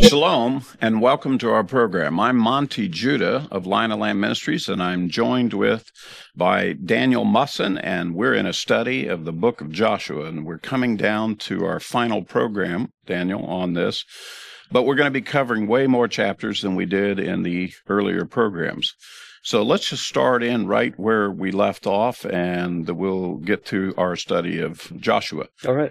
Shalom and welcome to our program. I'm Monty Judah of Lion of Lamb Ministries, and I'm joined by Daniel Musson, and we're in a study of the book of Joshua, and we're coming down to our final program, Daniel, on this, but we're going to be covering way more chapters than we did in the earlier programs. So let's just start in right where we left off, and we'll get to our study of Joshua. All right.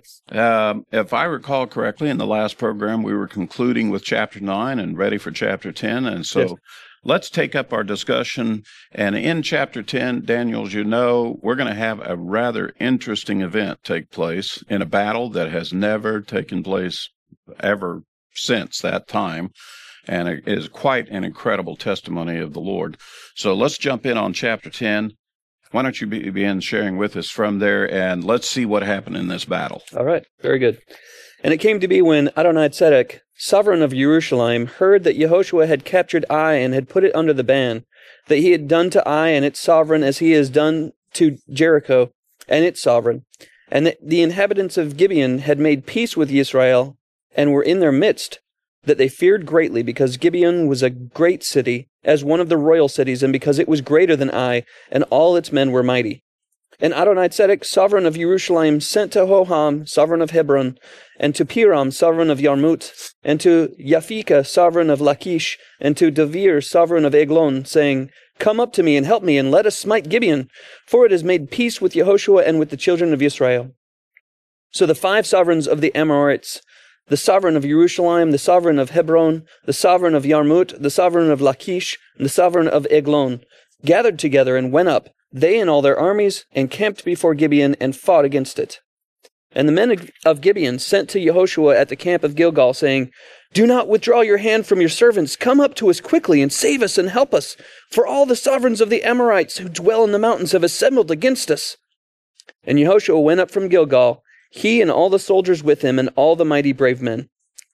If I recall correctly, in the last program, we were concluding with chapter 9 and ready for chapter 10. And so yes. Let's take up our discussion. And in chapter 10, Daniel, as you know, we're going to have a rather interesting event take place in a battle that has never taken place ever since that time. And it is quite an incredible testimony of the Lord. So let's jump in on chapter 10. Why don't you begin sharing with us from there, and let's see what happened in this battle. All right, very good. And it came to be when Adoni-Zedek, sovereign of Jerusalem, heard that Yehoshua had captured Ai and had put it under the ban, that he had done to Ai and its sovereign as he has done to Jericho and its sovereign, and that the inhabitants of Gibeon had made peace with Israel and were in their midst, that they feared greatly, because Gibeon was a great city, as one of the royal cities, and because it was greater than Ai, and all its men were mighty. And Adoni-Zedek, sovereign of Jerusalem, sent to Hoham, sovereign of Hebron, and to Piram, sovereign of Yarmut, and to Japhika, sovereign of Lachish, and to Davir, sovereign of Eglon, saying, Come up to me and help me, and let us smite Gibeon, for it has made peace with Yehoshua and with the children of Israel. So the 5 sovereigns of the Amorites, the sovereign of Jerusalem, the sovereign of Hebron, the sovereign of Yarmut, the sovereign of Lachish, and the sovereign of Eglon, gathered together and went up, they and all their armies, and camped before Gibeon and fought against it. And the men of Gibeon sent to Yehoshua at the camp of Gilgal, saying, Do not withdraw your hand from your servants. Come up to us quickly and save us and help us, for all the sovereigns of the Amorites who dwell in the mountains have assembled against us. And Yehoshua went up from Gilgal, he and all the soldiers with him, and all the mighty brave men.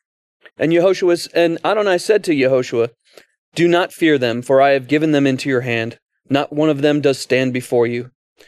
And Adonai said to Yehoshua, Do not fear them, for I have given them into your hand. Not one of them does stand before you.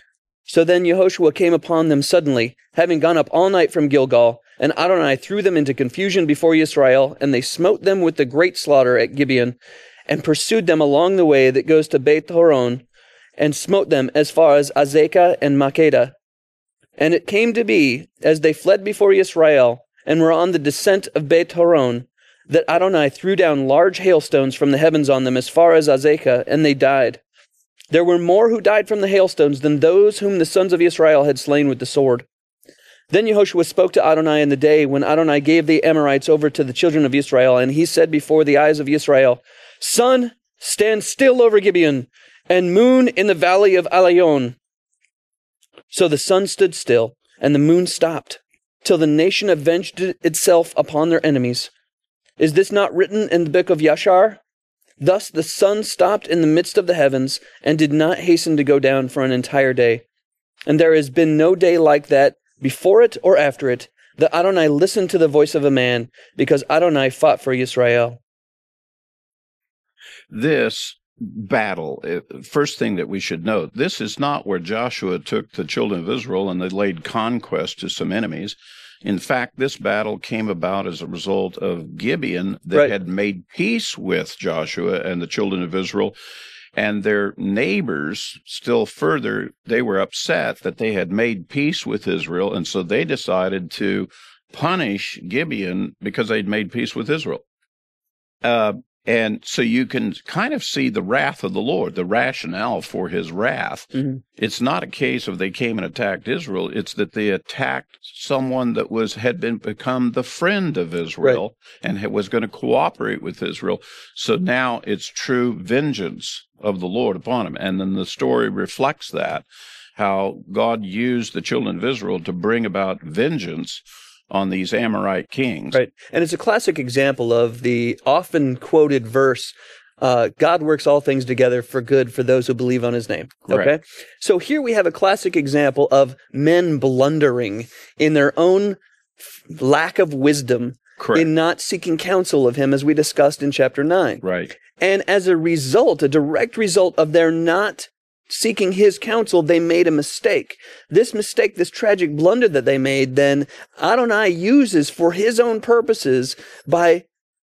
So then Yehoshua came upon them suddenly, having gone up all night from Gilgal, and Adonai threw them into confusion before Israel, and they smote them with the great slaughter at Gibeon, and pursued them along the way that goes to Beth Horon, and smote them as far as Azekah and Makkedah. And it came to be, as they fled before Israel, and were on the descent of Beth Horon, that Adonai threw down large hailstones from the heavens on them as far as Azekah, and they died. There were more who died from the hailstones than those whom the sons of Israel had slain with the sword. Then Yehoshua spoke to Adonai in the day when Adonai gave the Amorites over to the children of Israel, and he said before the eyes of Israel, Sun, stand still over Gibeon, and moon in the valley of Alayon. So the sun stood still, and the moon stopped, till the nation avenged itself upon their enemies. Is this not written in the book of Yashar? Thus the sun stopped in the midst of the heavens, and did not hasten to go down for an entire day. And there has been no day like that, before it or after it, that Adonai listened to the voice of a man, because Adonai fought for Israel. This battle, first thing that we should note, this is not where Joshua took the children of Israel and they laid conquest to some enemies. In fact, this battle came about as a result of Gibeon that had made peace with Joshua and the children of Israel, and their neighbors still further, they were upset that they had made peace with Israel, and so they decided to punish Gibeon because they'd made peace with Israel. And so you can kind of see the wrath of the Lord, the rationale for his wrath. Mm-hmm. It's not a case of they came and attacked Israel. It's that they attacked someone that had become the friend of Israel and was going to cooperate with Israel. So now it's true vengeance of the Lord upon him. And then the story reflects that, how God used the children of Israel to bring about vengeance on these Amorite kings. Right. And it's a classic example of the often quoted verse, God works all things together for good for those who believe on his name. Correct. Okay. So here we have a classic example of men blundering in their own lack of wisdom. Correct. In not seeking counsel of him, as we discussed in chapter 9. Right. And as a result, a direct result of their not seeking his counsel, they made a mistake. This mistake, this tragic blunder that they made, then Adonai uses for his own purposes by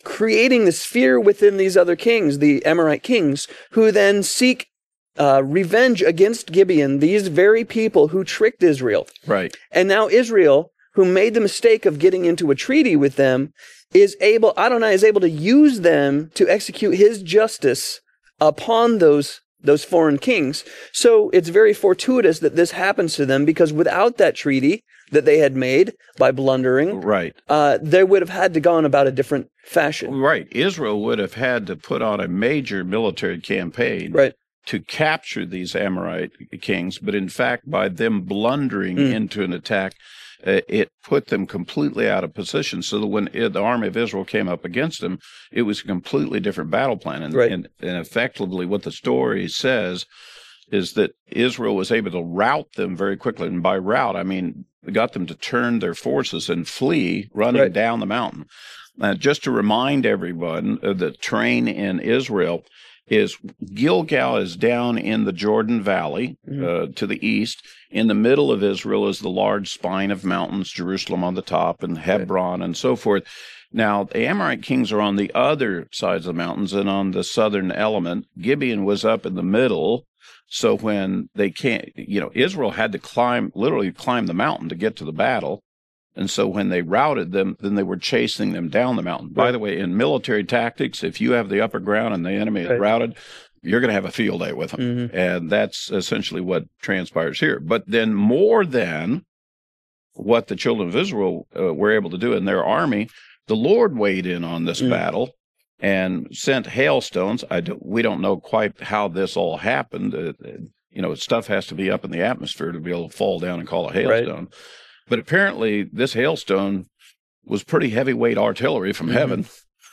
creating this fear within these other kings, the Amorite kings, who then seek revenge against Gibeon, these very people who tricked Israel. Right. And now Israel, who made the mistake of getting into a treaty with them, Adonai is able to use them to execute his justice upon those foreign kings. So it's very fortuitous that this happens to them, because without that treaty that they had made by blundering, right, they would have had to gone about a different fashion. Right. Israel would have had to put on a major military campaign, right, to capture these Amorite kings. But in fact, by them blundering into an attack, it put them completely out of position, so that when the army of Israel came up against them, it was a completely different battle plan. And effectively what the story says is that Israel was able to rout them very quickly. And by rout, I mean, got them to turn their forces and flee, running down the mountain. Just to remind everyone, the terrain in Israel is Gilgal is down in the Jordan Valley to the east. In the middle of Israel is the large spine of mountains, Jerusalem on the top, and Hebron and so forth. Now, the Amorite kings are on the other sides of the mountains and on the southern element. Gibeon was up in the middle. So when they can't, Israel had to literally climb the mountain to get to the battle. And so when they routed them, then they were chasing them down the mountain. By the way, in military tactics, if you have the upper ground and the enemy is routed, you're going to have a field day with them. And that's essentially what transpires here. But then more than what the children of Israel were able to do in their army, the Lord weighed in on this battle and sent hailstones. We don't know quite how this all happened. Stuff has to be up in the atmosphere to be able to fall down and call a hailstone. But apparently this hailstone was pretty heavyweight artillery from heaven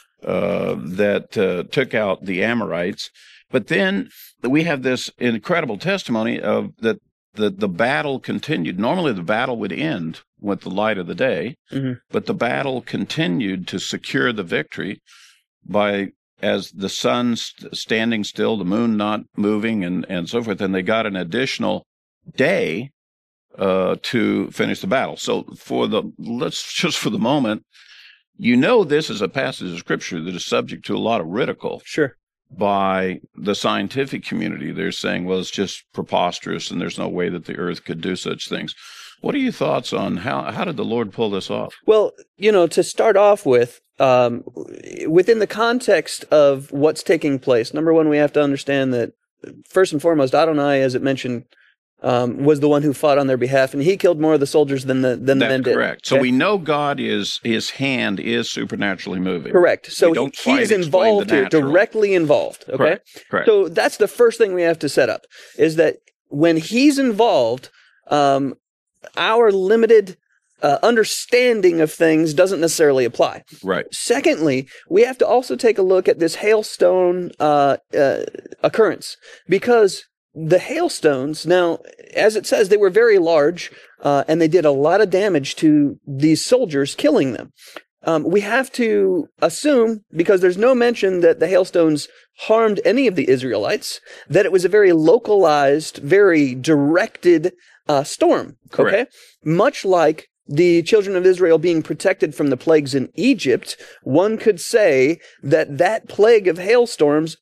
that took out the Amorites. But then we have this incredible testimony of that the battle continued. Normally the battle would end with the light of the day, but the battle continued to secure the victory as the sun standing still, the moon not moving, and so forth. And they got an additional day to finish the battle. So for the moment, this is a passage of scripture that is subject to a lot of ridicule. Sure. By the scientific community. They're saying, well, it's just preposterous and there's no way that the earth could do such things. What are your thoughts on how did the Lord pull this off? Well, to start off with, within the context of what's taking place, number one, we have to understand that first and foremost, Adonai, as it mentioned, was the one who fought on their behalf, and he killed more of the soldiers than the men did. That's correct. So we know his hand is supernaturally moving. Correct. So he is involved here, directly involved. Okay? Correct. So that's the first thing we have to set up, is that when he's involved, our limited understanding of things doesn't necessarily apply. Right. Secondly, we have to also take a look at this hailstone occurrence, because the hailstones, now, as it says, they were very large, and they did a lot of damage to these soldiers, killing them. We have to assume, because there's no mention that the hailstones harmed any of the Israelites, that it was a very localized, very directed storm. Correct. Okay? Much like the children of Israel being protected from the plagues in Egypt, one could say that plague of hailstones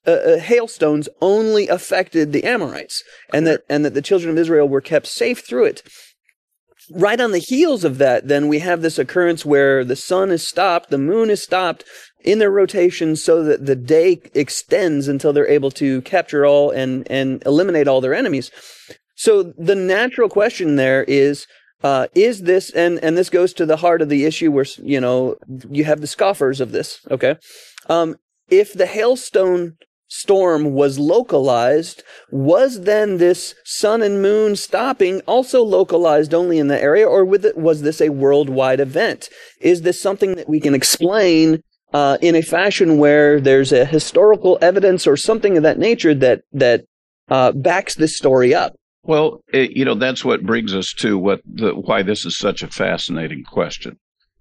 only affected the Amorites, and that the children of Israel were kept safe through it. Right on the heels of that, then we have this occurrence where the sun is stopped, the moon is stopped in their rotation, so that the day extends until they're able to capture all and eliminate all their enemies. So the natural question there is this, and this goes to the heart of the issue where, you have the scoffers of this, okay? If the hailstone storm was localized, was then this sun and moon stopping also localized only in the area, or was this a worldwide event? Is this something that we can explain in a fashion where there's a historical evidence or something of that nature that backs this story up? Well, that's what brings us to why this is such a fascinating question.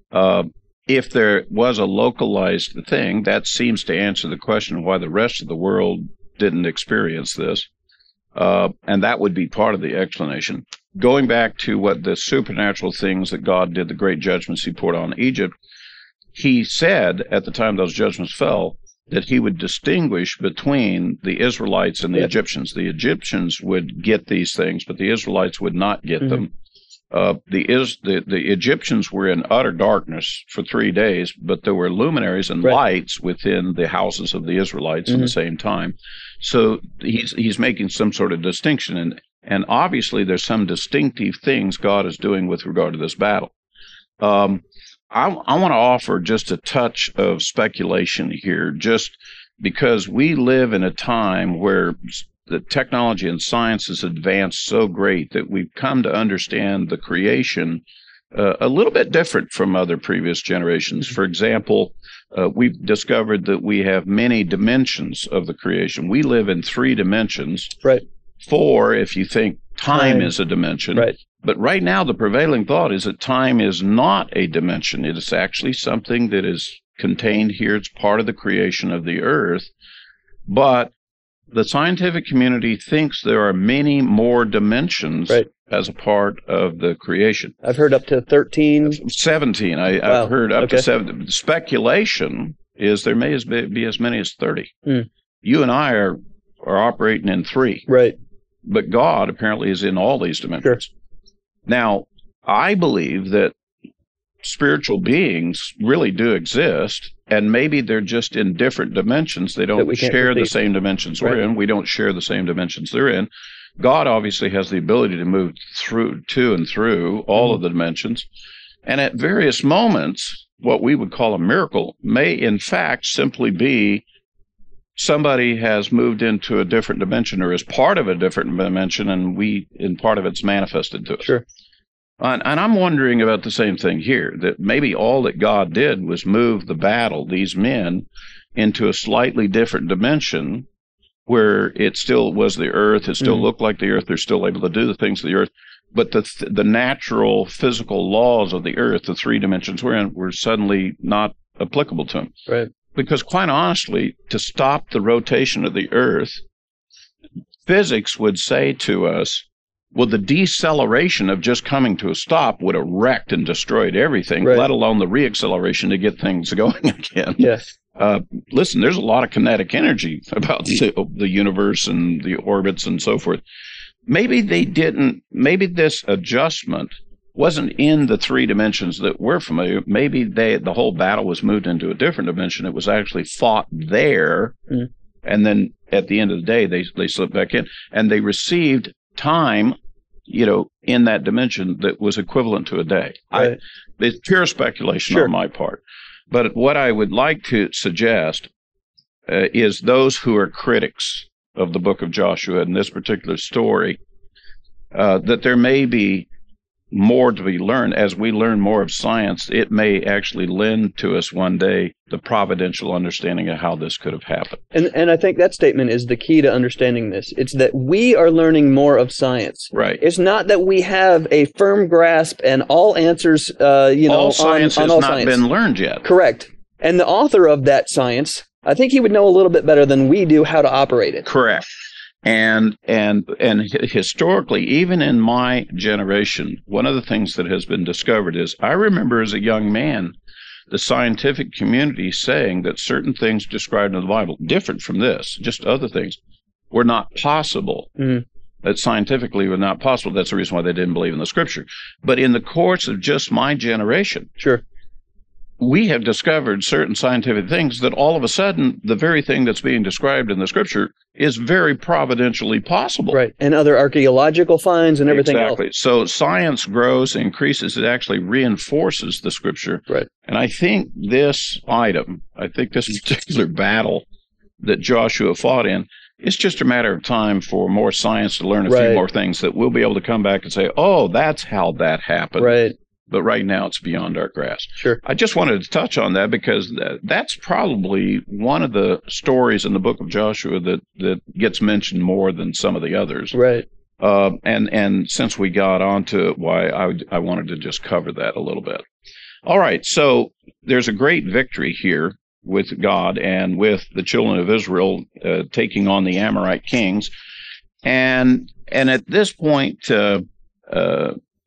If there was a localized thing, that seems to answer the question why the rest of the world didn't experience this. And that would be part of the explanation. Going back to what the supernatural things that God did, the great judgments he poured on Egypt, he said at the time those judgments fell that he would distinguish between the Israelites and the Egyptians. The Egyptians would get these things, but the Israelites would not get them. The Egyptians were in utter darkness for 3 days, but there were luminaries and lights within the houses of the Israelites at the same time. So he's making some sort of distinction, and obviously there's some distinctive things God is doing with regard to this battle. I want to offer just a touch of speculation here, just because we live in a time where the technology and science has advanced so great that we've come to understand the creation a little bit different from other previous generations. For example, we've discovered that we have many dimensions of the creation. We live in 3 dimensions. Right. 4, if you think time is a dimension. Right. But right now, the prevailing thought is that time is not a dimension. It is actually something that is contained here. It's part of the creation of the earth. But the scientific community thinks there are many more dimensions as a part of the creation. I've heard up to 13. 17. I've heard up to 7. Speculation is there may be as many as 30. You and I are operating in 3. Right. But God apparently is in all these dimensions. Sure. Now, I believe that spiritual beings really do exist, and maybe they're just in different dimensions. They don't share the same dimensions we're in. We don't share the same dimensions they're in. God obviously has the ability to move to and through all of the dimensions. And at various moments, what we would call a miracle may in fact simply be somebody has moved into a different dimension or is part of a different dimension, and part of it's manifested to us. Sure. And I'm wondering about the same thing here, that maybe all that God did was move the battle, these men, into a slightly different dimension where it still was the earth, it still looked like the earth, they're still able to do the things of the earth, but the natural physical laws of the earth, the 3 dimensions we're in, were suddenly not applicable to them. Right. Because quite honestly, to stop the rotation of the earth, physics would say to us, well, the deceleration of just coming to a stop would have wrecked and destroyed everything, let alone the reacceleration to get things going again. Yes. Listen, there's a lot of kinetic energy about the universe and the orbits and so forth. Maybe this adjustment wasn't in the 3 dimensions that we're familiar. Maybe the whole battle was moved into a different dimension. It was actually fought there, and then at the end of the day, they slipped back in, and they received time, in that dimension that was equivalent to a day. Right. It's pure speculation on my part. But what I would like to suggest is those who are critics of the book of Joshua in this particular story, that there may be more to be learned. As we learn more of science, it may actually lend to us one day the providential understanding of how this could have happened. And I think that statement is the key to understanding this. It's that we are learning more of science. Right. It's not that we have a firm grasp and all answers, all science has not been learned yet. Correct. And the author of that science, I think he would know a little bit better than we do how to operate it. Correct. And historically, even in my generation, one of the things that has been discovered is I remember as a young man the scientific community saying that certain things described in the Bible, different from this, just other things, were not possible. That scientifically were not possible. That's the reason why they didn't believe in the Scripture. But in the course of just my generation, we have discovered certain scientific things that all of a sudden, the very thing that's being described in the Scripture is very providentially possible. Right, and other archaeological finds and everything else. Exactly. So science grows, increases, it actually reinforces the Scripture. Right. And I think this particular battle that Joshua fought in, it's just a matter of time for more science to learn a few more things that we'll be able to come back and say, oh, that's how that happened. Right. But right now, it's beyond our grasp. Sure. I just wanted to touch on that because that's probably one of the stories in the book of Joshua that gets mentioned more than some of the others. Right. And since we got onto it, why I wanted to just cover that a little bit. All right. So there's a great victory here with God and with the children of Israel taking on the Amorite kings. And at this point,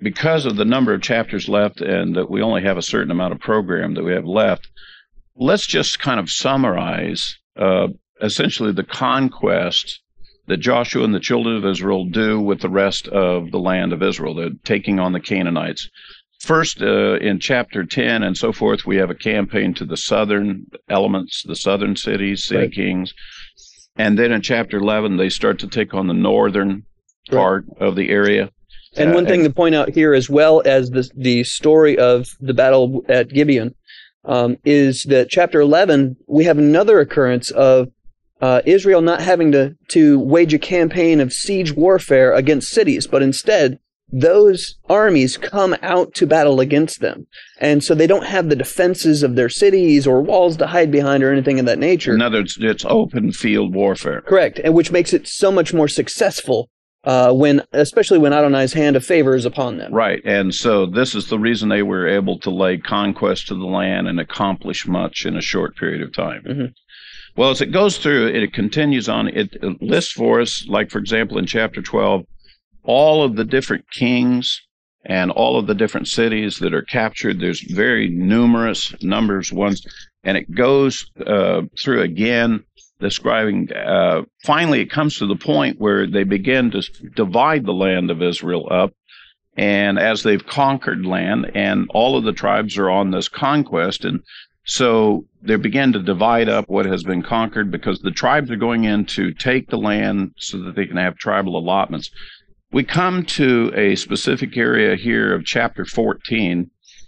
because of the number of chapters left and that we only have a certain amount of program that we have left, let's just kind of summarize essentially the conquest that Joshua and the children of Israel do with the rest of the land of Israel. They're taking on the Canaanites. First, in chapter 10 and so forth, we have a campaign to the southern elements, the southern cities, city kings. And then in chapter 11, they start to take on the northern part of the area. And one thing to point out here, as well as the story of the battle at Gibeon, is that chapter 11, we have another occurrence of Israel not having to wage a campaign of siege warfare against cities, but instead those armies come out to battle against them. And so they don't have the defenses of their cities or walls to hide behind or anything of that nature. In other words, it's open field warfare. Correct, and which makes it so much more successful especially when Adonai's hand of favor is upon them. Right, and so this is the reason they were able to lay conquest to the land and accomplish much in a short period of time. Mm-hmm. Well, as it goes through, it continues on. It lists for us, like, for example, in chapter 12, all of the different kings and all of the different cities that are captured. There's very numerous numbers ones, and it goes through again, describing, finally it comes to the point where they begin to divide the land of Israel up, and as they've conquered land, and all of the tribes are on this conquest, and so they begin to divide up what has been conquered, because the tribes are going in to take the land so that they can have tribal allotments. We come to a specific area here of chapter 14,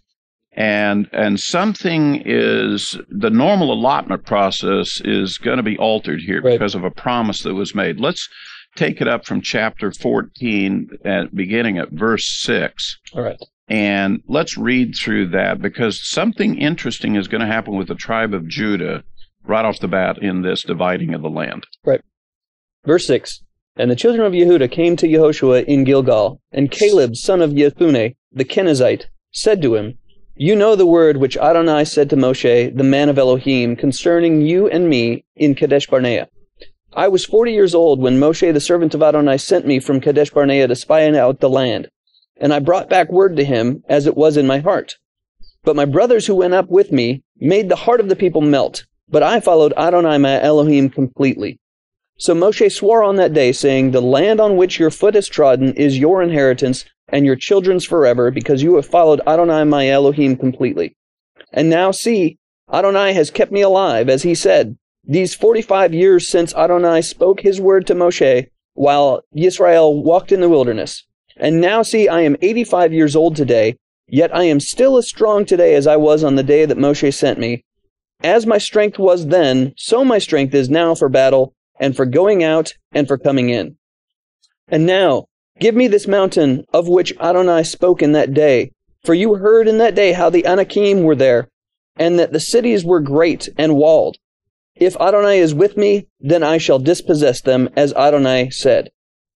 and something is, the normal allotment process is going to be altered here because of a promise that was made. Let's take it up from chapter 14, beginning at verse 6. All right. And let's read through that, because something interesting is going to happen with the tribe of Judah right off the bat in this dividing of the land. Right. Verse 6. And the children of Yehudah came to Yehoshua in Gilgal, and Caleb, son of Jephunneh, the Kenizzite, said to him, You know the word which Adonai said to Moshe, the man of Elohim, concerning you and me in Kadesh Barnea. I was 40 years old when Moshe, the servant of Adonai, sent me from Kadesh Barnea to spy out the land. And I brought back word to him as it was in my heart. But my brothers who went up with me made the heart of the people melt, but I followed Adonai my Elohim completely. So Moshe swore on that day, saying, The land on which your foot has trodden is your inheritance and your children's forever, because you have followed Adonai my Elohim completely. And now see, Adonai has kept me alive, as he said, these 45 years since Adonai spoke his word to Moshe, while Yisrael walked in the wilderness. And now see, I am 85 years old today, yet I am still as strong today as I was on the day that Moshe sent me. As my strength was then, so my strength is now for battle, and for going out, and for coming in. And now, give me this mountain of which Adonai spoke in that day, for you heard in that day how the Anakim were there, and that the cities were great and walled. If Adonai is with me, then I shall dispossess them, as Adonai said.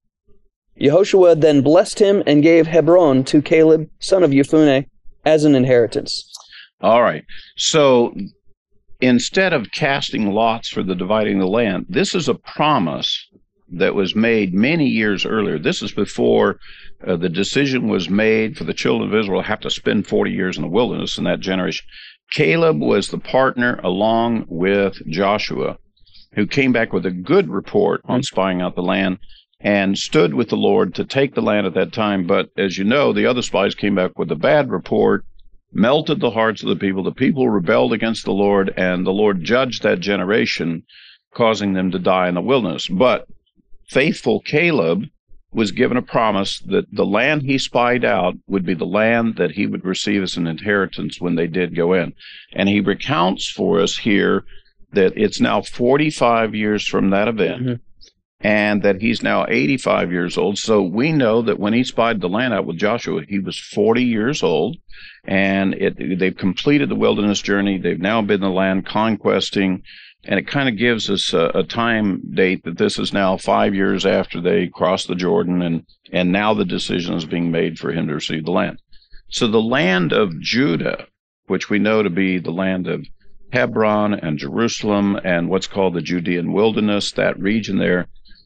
Yehoshua then blessed him and gave Hebron to Caleb, son of Jephunneh, as an inheritance. All right. So instead of casting lots for the dividing the land, this is a promise that was made many years earlier. This is before the decision was made for the children of Israel to have to spend 40 years in the wilderness in that generation. Caleb was the partner along with Joshua, who came back with a good report on spying out the land and stood with the Lord to take the land at that time. But as you know, the other spies came back with a bad report, melted the hearts of the people. The people rebelled against the Lord, and the Lord judged that generation, causing them to die in the wilderness. But faithful Caleb was given a promise that the land he spied out would be the land that he would receive as an inheritance when they did go in. And he recounts for us here that it's now 45 years from that event, and that he's now 85 years old. So we know that when he spied the land out with Joshua, he was 40 years old, and they've completed the wilderness journey. They've now been in the land conquesting, and it kind of gives us a time date that this is now 5 years after they crossed the Jordan, and now the decision is being made for him to receive the land. So the land of Judah, which we know to be the land of Hebron and Jerusalem and what's called the Judean wilderness, that region there,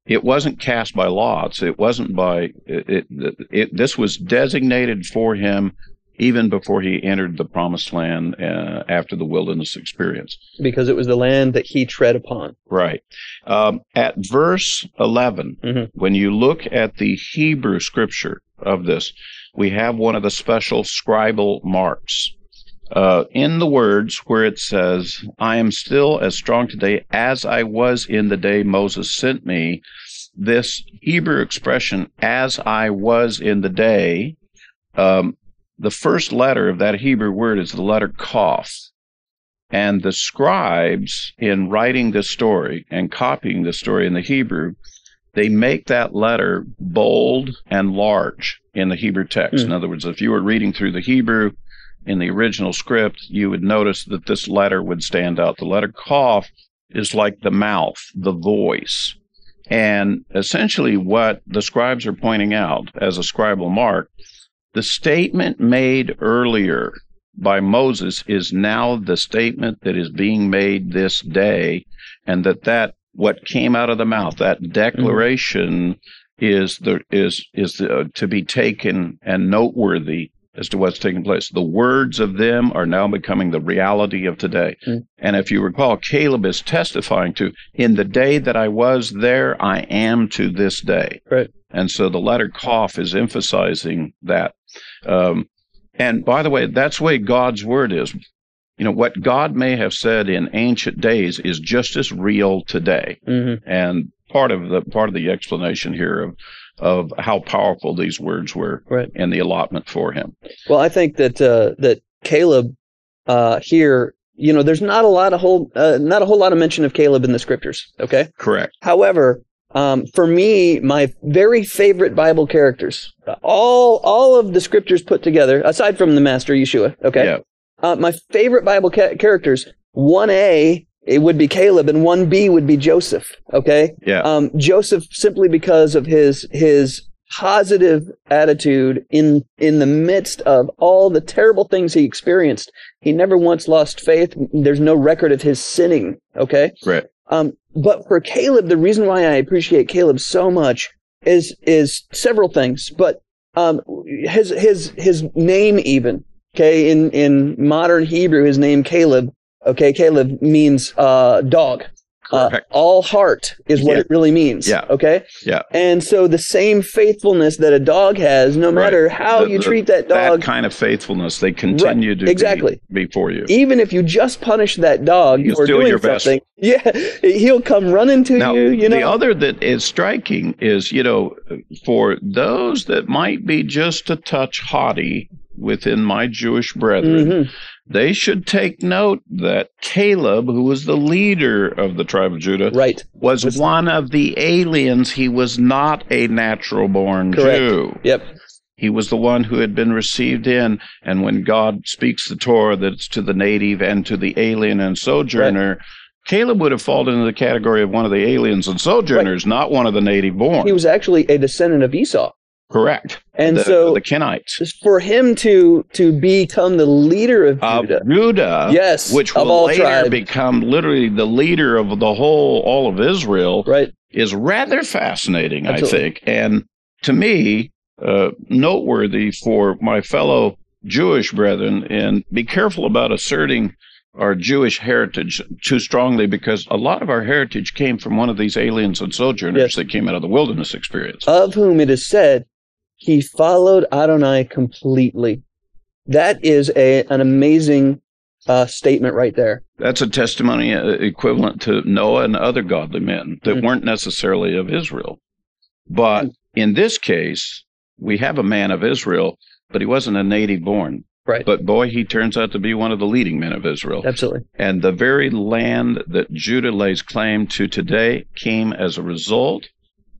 It wasn't cast by lots. It wasn't by this was designated for him even before he entered the promised land after the wilderness experience. Because it was the land that he tread upon. Right. At verse 11, when you look at the Hebrew scripture of this, we have one of the special scribal marks. In the words where it says, I am still as strong today as I was in the day Moses sent me, this Hebrew expression, as I was in the day, the first letter of that Hebrew word is the letter Kaf. And the scribes, in writing this story and copying the story in the Hebrew, they make that letter bold and large in the Hebrew text. In other words, if you were reading through the Hebrew, in the original script, you would notice that this letter would stand out. The letter Kaf is like the mouth, the voice. And essentially what the scribes are pointing out as a scribal mark, the statement made earlier by Moses is now the statement that is being made this day, and that what came out of the mouth, that declaration is to be taken and noteworthy as to what's taking place. The words of them are now becoming the reality of today. And if you recall, Caleb is testifying to, in the day that I was there, I am to this day. Right. And so the letter Kaf is emphasizing that. And by the way, that's the way God's word is. You know, what God may have said in ancient days is just as real today. And part of the explanation here of how powerful these words were in the allotment for him. Well, I think that Caleb here, you know, there's not a whole lot of mention of Caleb in the scriptures. Okay, correct. However, for me, my very favorite Bible characters, all of the scriptures put together, aside from the Master Yeshua. Okay, my favorite Bible characters, 1A. It would be Caleb, and 1B would be Joseph. Okay. Yeah. Joseph, simply because of his positive attitude in the midst of all the terrible things he experienced. He never once lost faith. There's no record of his sinning. Okay. Right. But for Caleb, the reason why I appreciate Caleb so much is several things. But his name even. Okay. In modern Hebrew, his name Caleb. Okay, Caleb means dog. All heart is what it really means. Yeah. Okay? Yeah. And so the same faithfulness that a dog has, no matter how you treat that dog. That kind of faithfulness, they continue to be for you. Even if you just punish that dog for doing your something, he'll come running to you. You know? The other that is striking is, you know, for those that might be just a touch haughty within my Jewish brethren, they should take note that Caleb, who was the leader of the tribe of Judah, was one of the aliens. He was not a natural-born Jew. Yep. He was the one who had been received in, and when God speaks the Torah that it's to the native and to the alien and sojourner, Caleb would have fallen into the category of one of the aliens and sojourners, not one of the native-born. He was actually a descendant of Esau. Correct. And so the Kenites. For him to become the leader of Judah, which will later become literally the leader of all of Israel, is rather fascinating, I think. And to me, noteworthy for my fellow Jewish brethren, and be careful about asserting our Jewish heritage too strongly, because a lot of our heritage came from one of these aliens and sojourners that came out of the wilderness experience. Of whom it is said, he followed Adonai completely. That is an amazing statement right there. That's a testimony equivalent to Noah and other godly men that weren't necessarily of Israel. But in this case, we have a man of Israel, but he wasn't a native born. Right. But boy, he turns out to be one of the leading men of Israel. Absolutely. And the very land that Judah lays claim to today came as a result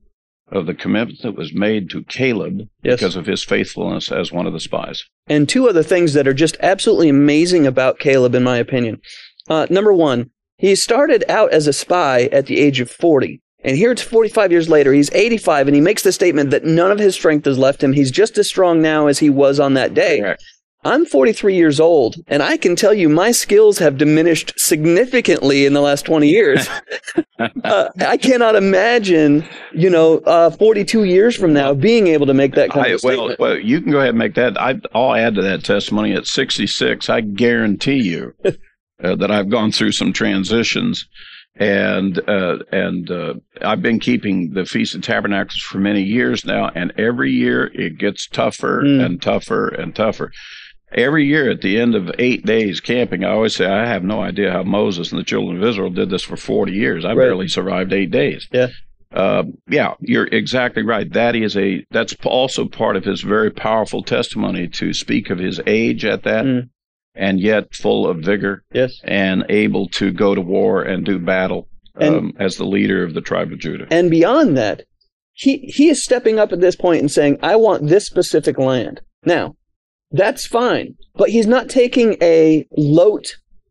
of the commitment that was made to Caleb because of his faithfulness as one of the spies. And two other things that are just absolutely amazing about Caleb, in my opinion. Number one, he started out as a spy at the age of 40. And here it's 45 years later. He's 85, and he makes the statement that none of his strength has left him. He's just as strong now as he was on that day. Correct. I'm 43 years old, and I can tell you my skills have diminished significantly in the last 20 years. I cannot imagine, 42 years from now being able to make that kind of statement. Well, you can go ahead and make that. I'll add to that testimony. At 66, I guarantee you that I've gone through some transitions. And I've been keeping the Feast of Tabernacles for many years now, and every year it gets tougher and tougher and tougher. Every year at the end of 8 days camping, I always say, I have no idea how Moses and the children of Israel did this for 40 years. I barely survived 8 days. Yeah, you're exactly right. That's also part of his very powerful testimony, to speak of his age at that. And yet full of vigor, and able to go to war and do battle as the leader of the tribe of Judah. And beyond that, he is stepping up at this point and saying, I want this specific land. Now, that's fine, but he's not taking a loat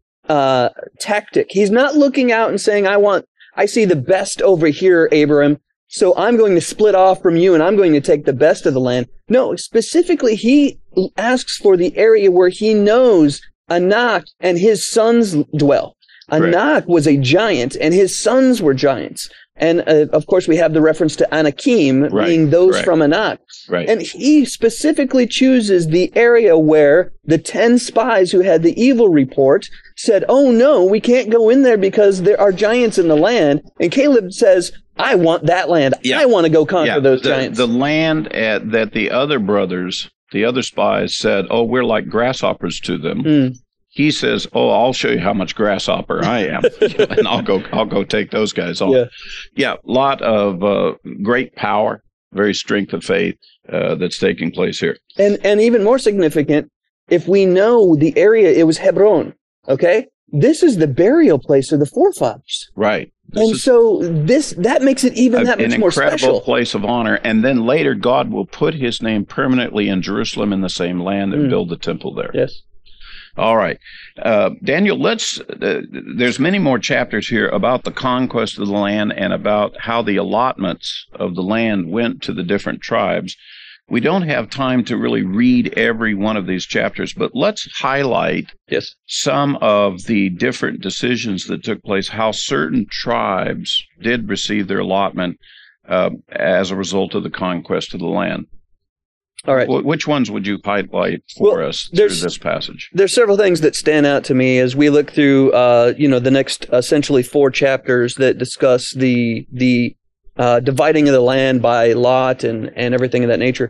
tactic. He's not looking out and saying, I see the best over here, Abraham, so I'm going to split off from you and I'm going to take the best of the land. No, specifically, he asks for the area where he knows Anak and his sons dwell. Anak was a giant and his sons were giants. And of course, we have the reference to Anakim, being those from Anak. And he specifically chooses the area where the 10 spies who had the evil report said, oh no, we can't go in there because there are giants in the land. And Caleb says, I want that land. I want to go conquer those giants. The land that the other brothers, the other spies said, oh, we're like grasshoppers to them. He says, oh, I'll show you how much grasshopper I am. And I'll go take those guys on. Lot of great power, very strength of faith that's taking place here. And even more significant, if we know the area, it was Hebron, okay? This is the burial place of the forefathers. Right. So that makes it even that much more special. An incredible place of honor. And then later, God will put his name permanently in Jerusalem, in the same land, and build the temple there. Yes. All right. Daniel, there's many more chapters here about the conquest of the land and about how the allotments of the land went to the different tribes. We don't have time to really read every one of these chapters, but let's highlight some of the different decisions that took place, how certain tribes did receive their allotment as a result of the conquest of the land. All right. Which ones would you highlight for us through this passage? There's several things that stand out to me as we look through, the next essentially 4 chapters that discuss the dividing of the land by lot and everything of that nature.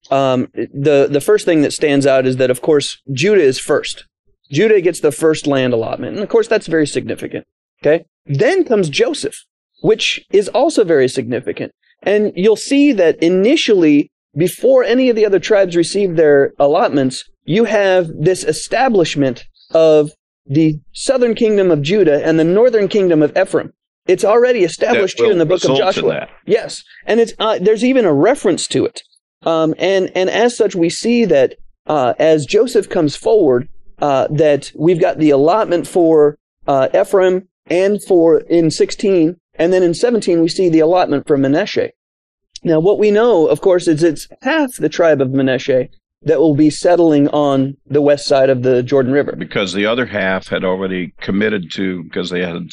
The first thing that stands out is that, of course, Judah is first. Judah gets the first land allotment. And, of course, that's very significant. Okay. Then comes Joseph, which is also very significant. And you'll see that initially, before any of the other tribes received their allotments, you have this establishment of the southern kingdom of Judah and the northern kingdom of Ephraim. It's already established here in the book of Joshua. Yes, and it's there's even a reference to it. And as such, we see that as Joseph comes forward, that we've got the allotment for Ephraim and in 16, and then in 17 we see the allotment for Manasseh. Now, what we know, of course, is it's half the tribe of Manasseh that will be settling on the west side of the Jordan River. Because the other half had already committed to, because they had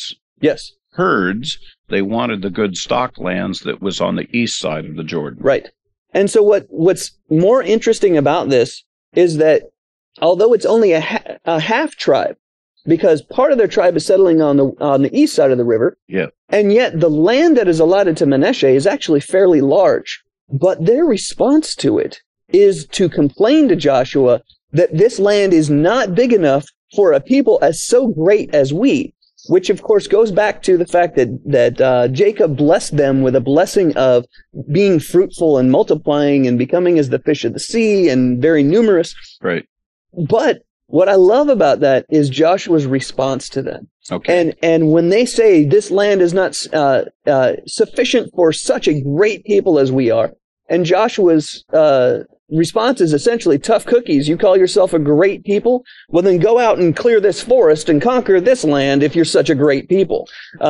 herds, they wanted the good stock lands that was on the east side of the Jordan. Right. And so what's more interesting about this is that although it's only a half tribe, because part of their tribe is settling on the east side of the river. Yeah. And yet the land that is allotted to Manasseh is actually fairly large. But their response to it is to complain to Joshua that this land is not big enough for a people as so great as we, which of course goes back to the fact that Jacob blessed them with a blessing of being fruitful and multiplying and becoming as the fish of the sea and very numerous. Right. But what I love about that is Joshua's response to them. Okay. And when they say this land is not sufficient for such a great people as we are, and Joshua's response is essentially, tough cookies, you call yourself a great people? Well, then go out and clear this forest and conquer this land if you're such a great people.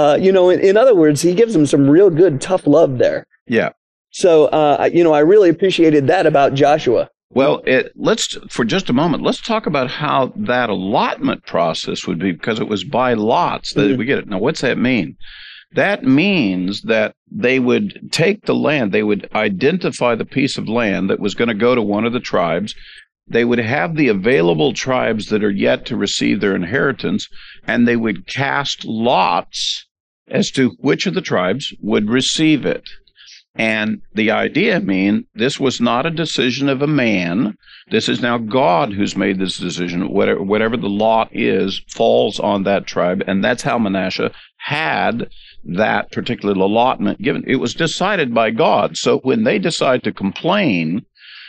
In other words, he gives them some real good, tough love there. Yeah. So, I really appreciated that about Joshua. Well, let's for just a moment, let's talk about how that allotment process would be, because it was by lots that we get it. Now, what's that mean? That means that they would take the land, they would identify the piece of land that was going to go to one of the tribes. They would have the available tribes that are yet to receive their inheritance, and they would cast lots as to which of the tribes would receive it. And the idea this was not a decision of a man. This is now God who's made this decision. Whatever the lot is falls on that tribe, and that's how Manasseh had that particular allotment given. It was decided by God. So when they decide to complain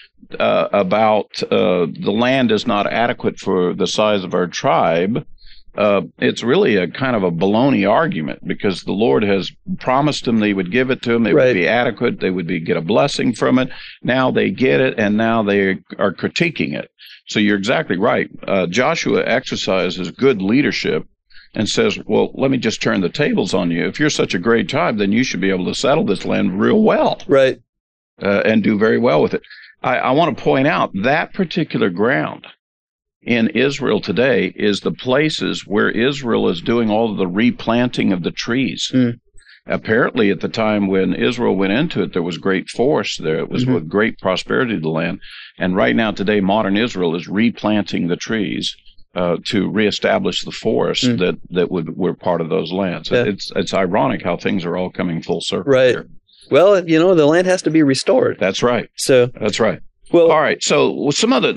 about the land is not adequate for the size of our tribe, it's really a kind of a baloney argument, because the Lord has promised them they would give it to them. It would be adequate. They would get a blessing from it. Now they get it, and now they are critiquing it. So you're exactly right. Joshua exercises good leadership and says, well, let me just turn the tables on you. If you're such a great tribe, then you should be able to settle this land real well. Right. And do very well with it. I want to point out that particular ground in Israel today is the places where Israel is doing all of the replanting of the trees. Apparently, at the time when Israel went into it, there was great force there. It was with great prosperity of the land. And right now, today, modern Israel is replanting the trees to reestablish the forests that were part of those lands. Yeah. It's ironic how things are all coming full circle. Right. Here. Well, the land has to be restored. That's right. So that's right. Well, all right. So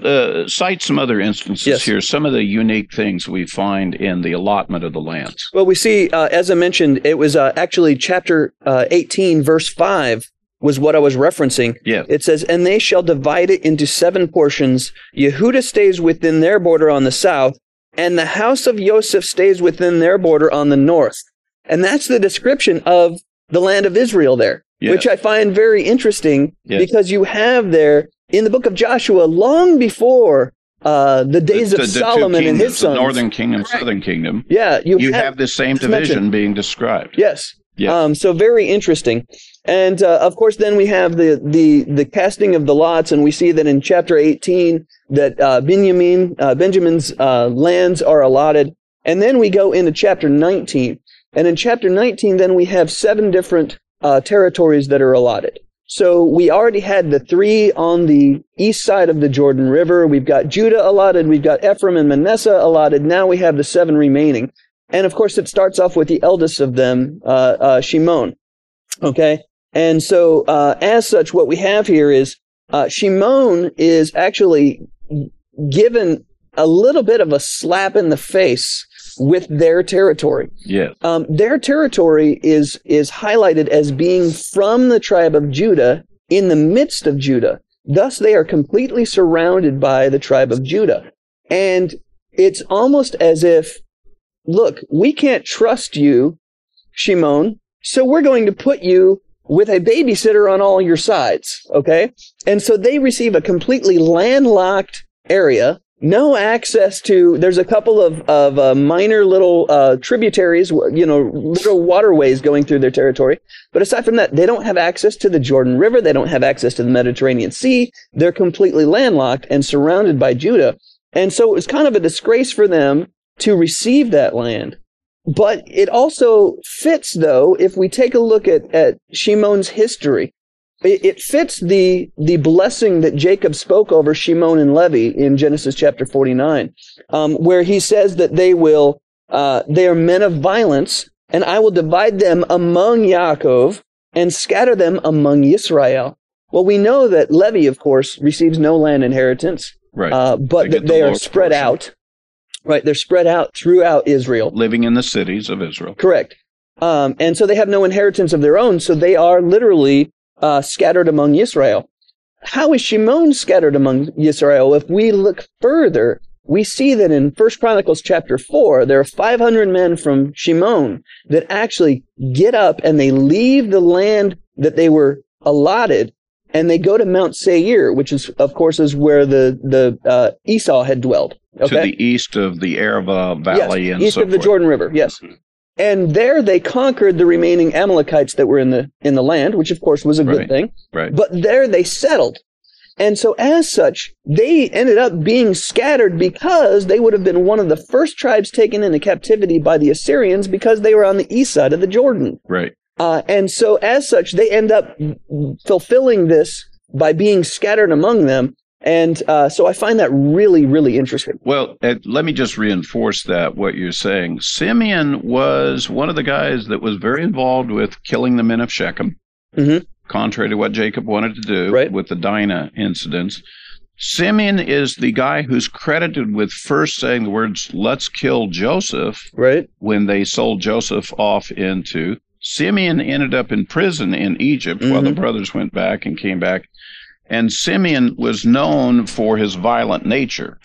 cite some other instances here, some of the unique things we find in the allotment of the lands. Well, we see, as I mentioned, it was actually chapter 18, verse 5 was what I was referencing. Yeah. It says, and they shall divide it into 7 portions. Yehudah stays within their border on the south, and the house of Joseph stays within their border on the north. And that's the description of the land of Israel there, which I find very interesting because you have there in the book of Joshua, long before the days of Solomon and his sons. The northern kingdom, southern kingdom. Yeah. You have this same division being described. Yes. Yeah. So very interesting. And of course, then we have the casting of the lots, and we see that in chapter 18 that Benjamin's lands are allotted. And then we go into chapter 19. And in chapter 19, then we have 7 different territories that are allotted. So we already had the 3 on the east side of the Jordan River. We've got Judah allotted. We've got Ephraim and Manasseh allotted. Now we have the 7 remaining. And of course, it starts off with the eldest of them, Shimon. Okay? And so, as such, what we have here is Shimon is actually given a little bit of a slap in the face with their territory. Yes. Their territory is highlighted as being from the tribe of Judah in the midst of Judah. Thus, they are completely surrounded by the tribe of Judah. And it's almost as if, look, we can't trust you, Shimon, so we're going to put you with a babysitter on all your sides, okay? And so they receive a completely landlocked area, no access to, there's a couple of minor little tributaries, little waterways going through their territory. But aside from that, they don't have access to the Jordan River. They don't have access to the Mediterranean Sea. They're completely landlocked and surrounded by Judah. And so it was kind of a disgrace for them to receive that land. But it also fits, though, if we take a look at Shimon's history. It fits the blessing that Jacob spoke over Shimon and Levi in Genesis chapter 49, where he says that they are men of violence, and I will divide them among Yaakov and scatter them among Yisrael. Well, we know that Levi, of course, receives no land inheritance, right? But that they are spread out. Right, they're spread out throughout Israel. Living in the cities of Israel. Correct. And so they have no inheritance of their own, so they are literally scattered among Yisrael. How is Shimon scattered among Yisrael? If we look further, we see that in 1 Chronicles chapter 4, there are 500 men from Shimon that actually get up and they leave the land that they were allotted, and they go to Mount Seir, which is, of course, is where the Esau had dwelled. Okay? To the east of the Arava Valley, and east so of the forth. Jordan River. Yes. Mm-hmm. And there they conquered the remaining Amalekites that were in the land, which of course was a good thing. Right. But there they settled. And so as such, they ended up being scattered because they would have been one of the first tribes taken into captivity by the Assyrians because they were on the east side of the Jordan. Right. And so as such, they end up fulfilling this by being scattered among them. And so I find that really, really interesting. Well, let me just reinforce that, what you're saying. Simeon was one of the guys that was very involved with killing the men of Shechem, contrary to what Jacob wanted to do with the Dinah incidents. Simeon is the guy who's credited with first saying the words, let's kill Joseph, when they sold Joseph off into. Simeon ended up in prison in Egypt while the brothers went back and came back. And Simeon was known for his violent nature.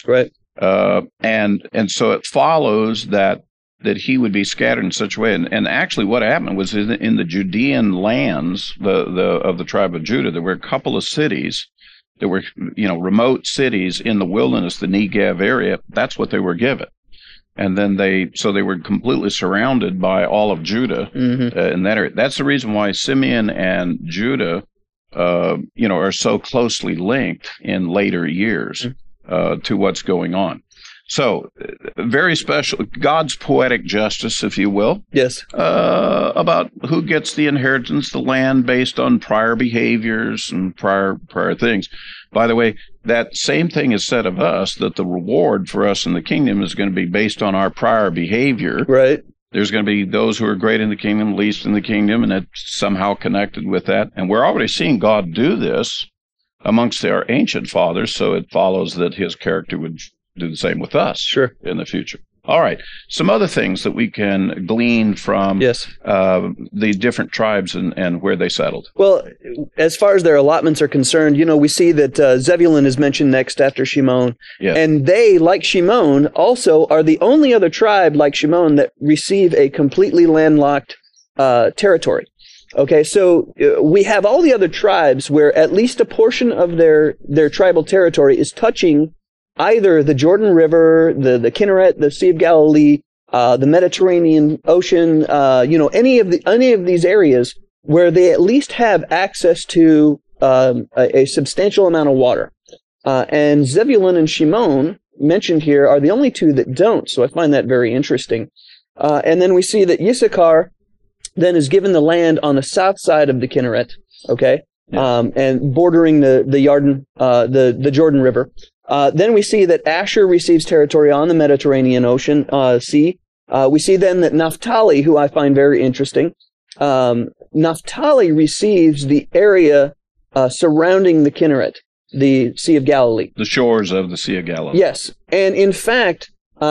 And so it follows that he would be scattered in such a way. And actually what happened was in the Judean lands of the tribe of Judah, there were a couple of cities that were, remote cities in the wilderness, the Negev area. That's what they were given. And then they were completely surrounded by all of Judah in that area. That's the reason why Simeon and Judah are so closely linked in later years to what's going on. So, very special, God's poetic justice, if you will. Yes. About who gets the inheritance, the land, based on prior behaviors and prior things. By the way, that same thing is said of us, that the reward for us in the kingdom is going to be based on our prior behavior. There's going to be those who are great in the kingdom, least in the kingdom, and it's somehow connected with that. And we're already seeing God do this amongst our ancient fathers, so it follows that his character would do the same with us in the future. All right. Some other things that we can glean from the different tribes and where they settled. Well, as far as their allotments are concerned, we see that Zebulun is mentioned next after Shimon. And they, like Shimon, also are the only other tribe like Shimon that receive a completely landlocked territory. Okay, so we have all the other tribes where at least a portion of their tribal territory is touching either the Jordan River, the Kinneret, the Sea of Galilee, the Mediterranean Ocean, any of these areas where they at least have access to a substantial amount of water. And Zebulun and Shimon mentioned here are the only two that don't, so I find that very interesting. And then we see that Issachar then is given the land on the south side of the Kinneret, and bordering the Jordan River. Then we see that Asher receives territory on the Mediterranean Ocean Sea. We see then that Naphtali, who I find very interesting, Naphtali receives the area surrounding the Kinneret, the Sea of Galilee. The shores of the Sea of Galilee. Yes. And in fact,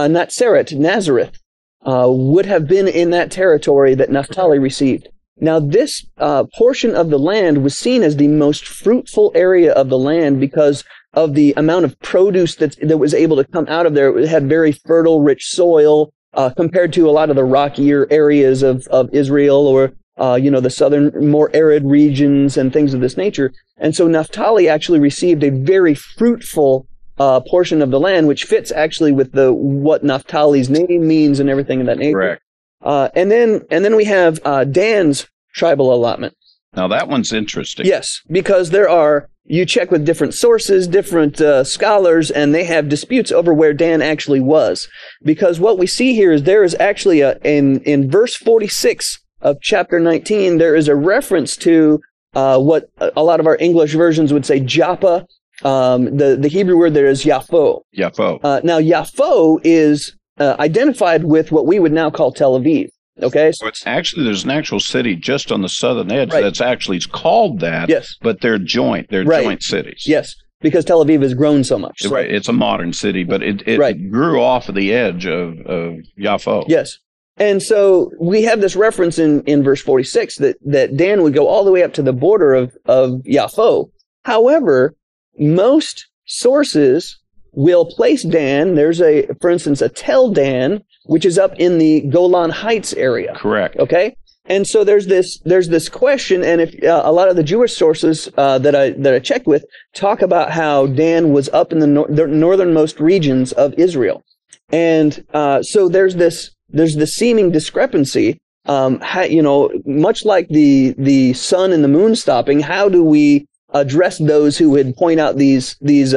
Nazareth, would have been in that territory that Naphtali received. Now, this portion of the land was seen as the most fruitful area of the land because of the amount of produce that was able to come out of there. It had very fertile, rich soil compared to a lot of the rockier areas of Israel or, the southern, more arid regions and things of this nature. And so Naphtali actually received a very fruitful portion of the land, which fits actually with what Naphtali's name means and everything in that nature. Correct. And then we have Dan's tribal allotment. Now that one's interesting. Yes, because you check with different sources, different scholars, and they have disputes over where Dan actually was. Because what we see here is there is actually in verse 46 of chapter 19, there is a reference to what a lot of our English versions would say Joppa. The Hebrew word there is Yaffo. Now Yaffo is identified with what we would now call Tel Aviv. Okay. So it's actually, there's an actual city just on the southern edge that's actually, it's called that. Yes. But they're joint. They're joint cities. Yes. Because Tel Aviv has grown so much. So. Right. It's a modern city, but it grew off of the edge of Yaffo. Yes. And so we have this reference in verse 46 that Dan would go all the way up to the border of Yaffo. However, most sources will place Dan. There's for instance, a Tel Dan, which is up in the Golan Heights area. Correct. Okay. And so there's this question, and if a lot of the Jewish sources that I checked with talk about how Dan was up in the northernmost regions of Israel, and so there's this seeming discrepancy. Much like the sun and the moon stopping, how do we address those who would point out these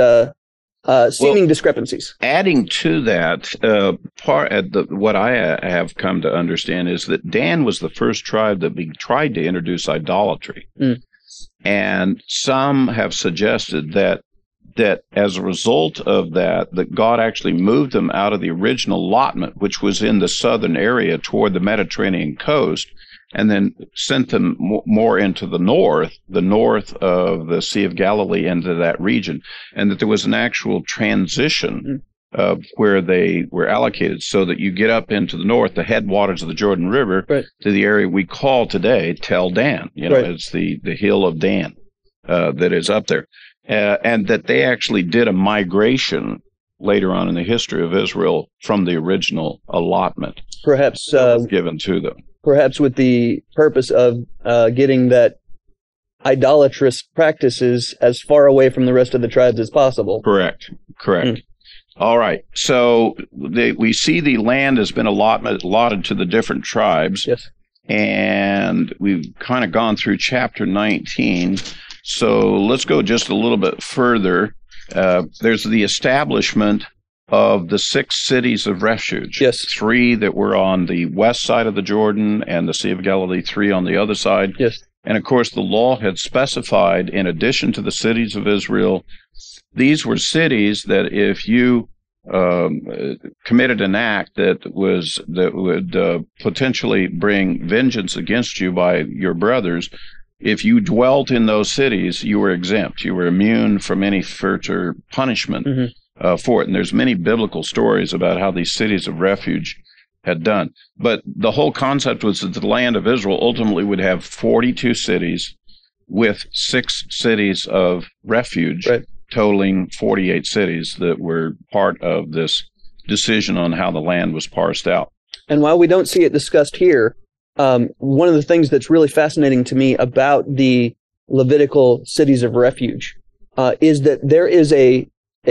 seeming discrepancies. Adding to that, what I have come to understand is that Dan was the first tribe that tried to introduce idolatry. And some have suggested that as a result of that God actually moved them out of the original allotment, which was in the southern area toward the Mediterranean coast, and then sent them more into the north of the Sea of Galilee into that region, and that there was an actual transition of where they were allocated, so that you get up into the north, the headwaters of the Jordan River, to the area we call today Tel Dan. It's the hill of Dan that is up there. And that they actually did a migration later on in the history of Israel from the original allotment, perhaps given to them. Perhaps with the purpose of getting that idolatrous practices as far away from the rest of the tribes as possible. Correct. All right. So we see the land has been allotted to the different tribes. Yes. And we've kind of gone through chapter 19. So let's go just a little bit further. There's the establishment of the 6 cities of refuge. Yes. 3 that were on the west side of the Jordan and the Sea of Galilee, 3 on the other side. Yes. And of course, the law had specified, in addition to the cities of Israel, these were cities that if you committed an act that would potentially bring vengeance against you by your brothers, if you dwelt in those cities, you were exempt. You were immune from any future punishment for it. And there's many biblical stories about how these cities of refuge had done. But the whole concept was that the land of Israel ultimately would have 42 cities with 6 cities of refuge, totaling 48 cities that were part of this decision on how the land was parsed out. And while we don't see it discussed here, one of the things that's really fascinating to me about the Levitical cities of refuge is that there is a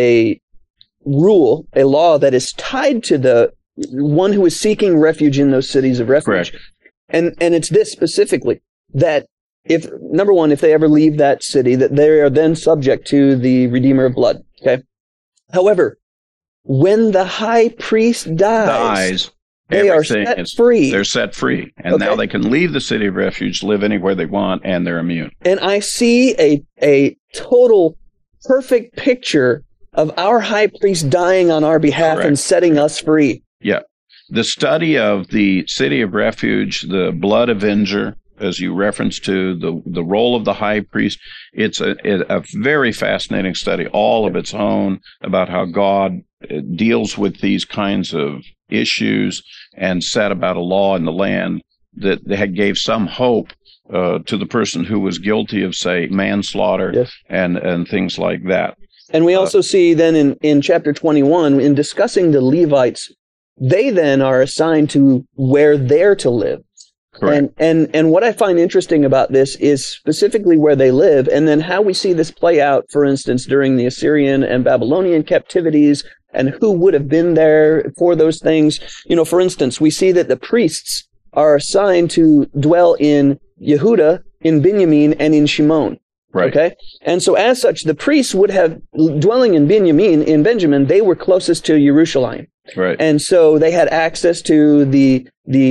rule, a law that is tied to the one who is seeking refuge in those cities of refuge. Correct. And it's this specifically, that if, number one, if they ever leave that city, that they are then subject to the Redeemer of blood. Okay. However, when the high priest dies, they are set free. They're set free. And now they can leave the city of refuge, live anywhere they want, and they're immune. And I see a total perfect picture of our high priest dying on our behalf and setting us free. Yeah. The study of the city of refuge, the blood avenger, as you referenced to, the role of the high priest, it's a very fascinating study, all of its own, about how God deals with these kinds of issues and set about a law in the land that gave some hope to the person who was guilty of, say, manslaughter and things like that. And we also see then in chapter 21, in discussing the Levites, they then are assigned to where they're to live. Correct. And what I find interesting about this is specifically where they live, and then how we see this play out, for instance, during the Assyrian and Babylonian captivities, and who would have been there for those things. You know, for instance, we see that the priests are assigned to dwell in Yehuda, in Benjamin, and in Shimon. Right. Okay? And so as such, the priests would have, dwelling in Benjamin, they were closest to Jerusalem. Right. And so they had access to the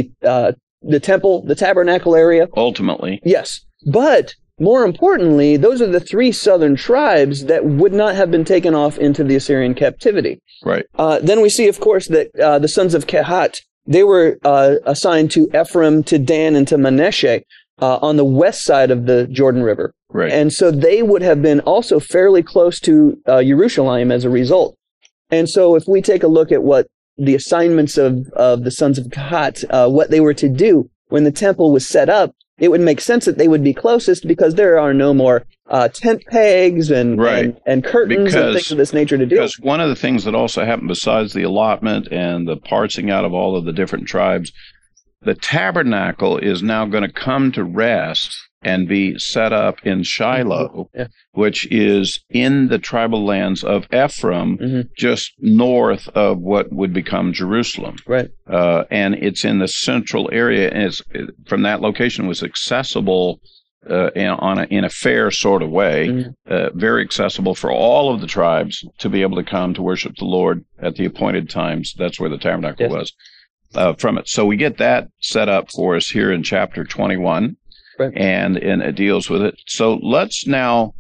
temple, the tabernacle area. Ultimately. Yes. But more importantly, those are the 3 southern tribes that would not have been taken off into the Assyrian captivity. Right. Then we see, of course, that the sons of Kehat, they were assigned to Ephraim, to Dan, and to Manasseh on the west side of the Jordan River. Right. And so they would have been also fairly close to Jerusalem as a result. And so if we take a look at what the assignments of the sons of Kehat, what they were to do when the temple was set up, it would make sense that they would be closest because there are no more tent pegs and curtains and things of this nature to do. Because one of the things that also happened besides the allotment and the parsing out of all of the different tribes, the tabernacle is now going to come to rest and be set up in Shiloh, which is in the tribal lands of Ephraim, just north of what would become Jerusalem. Right. And it's in the central area, and from that location was accessible in a fair sort of way, very accessible for all of the tribes to be able to come to worship the Lord at the appointed times. That's where the tabernacle was from it. So we get that set up for us here in chapter 21, right. and it deals with it. So let's now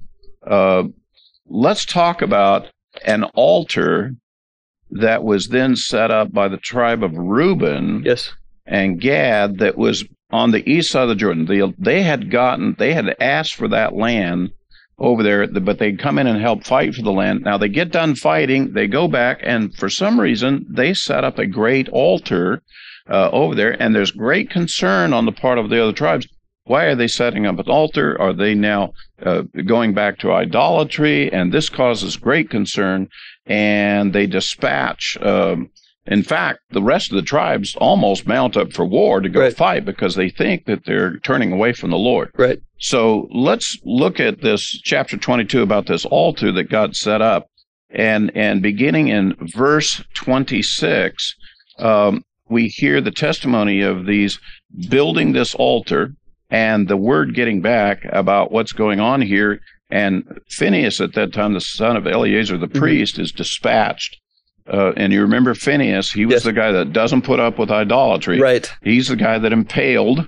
let's talk about an altar that was then set up by the tribe of Reuben and Gad that was on the east side of the Jordan. They had asked for that land over there, but they'd come in and help fight for the land. Now they get done fighting, they go back, and for some reason they set up a great altar over there, and there's great concern on the part of the other tribes. Why are they setting up an altar? Are they now going back to idolatry? And this causes great concern, and they dispatch. In fact, the rest of the tribes almost mount up for war to go fight because they think that they're turning away from the Lord. Right. So let's look at this chapter 22 about this altar that God set up. And beginning in verse 26, we hear the testimony of these building this altar and the word getting back about what's going on here. And Phinehas, at that time, the son of Eleazar the priest, is dispatched. And you remember Phinehas, he was the guy that doesn't put up with idolatry. Right. He's the guy that impaled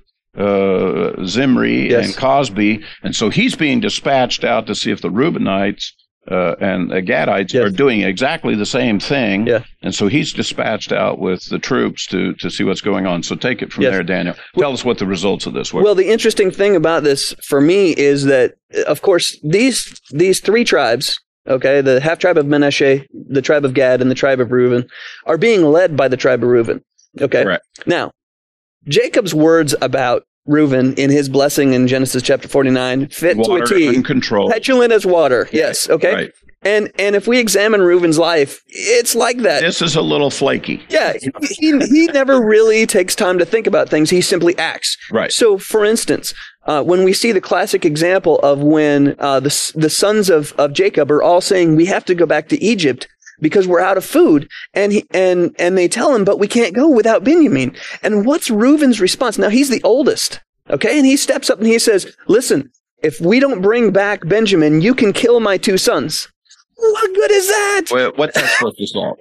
Zimri and Cosby. And so he's being dispatched out to see if the Reubenites and the Gadites are doing exactly the same thing. Yeah. And so he's dispatched out with the troops to see what's going on. So take it from there, Daniel. Tell us what the results of this were. Well, the interesting thing about this for me is that, of course, these three tribes, okay, the half tribe of Manasseh, the tribe of Gad, and the tribe of Reuben, are being led by the tribe of Reuben. Okay. Correct. Now, Jacob's words about Reuben in his blessing in Genesis chapter 49 fit water to a T. Uncontrolled. Petulant as water. Yes. Okay. Right. And if we examine Reuben's life, it's like that. This is a little flaky. Yeah. He never really takes time to think about things. He simply acts. Right. So, for instance, when we see the classic example of when the sons of Jacob are all saying, we have to go back to Egypt because we're out of food. And they tell him, but we can't go without Benjamin. And what's Reuben's response? Now, he's the oldest. Okay. And he steps up and he says, listen, if we don't bring back Benjamin, you can kill my two sons. What good is that? Well, what's that supposed to solve?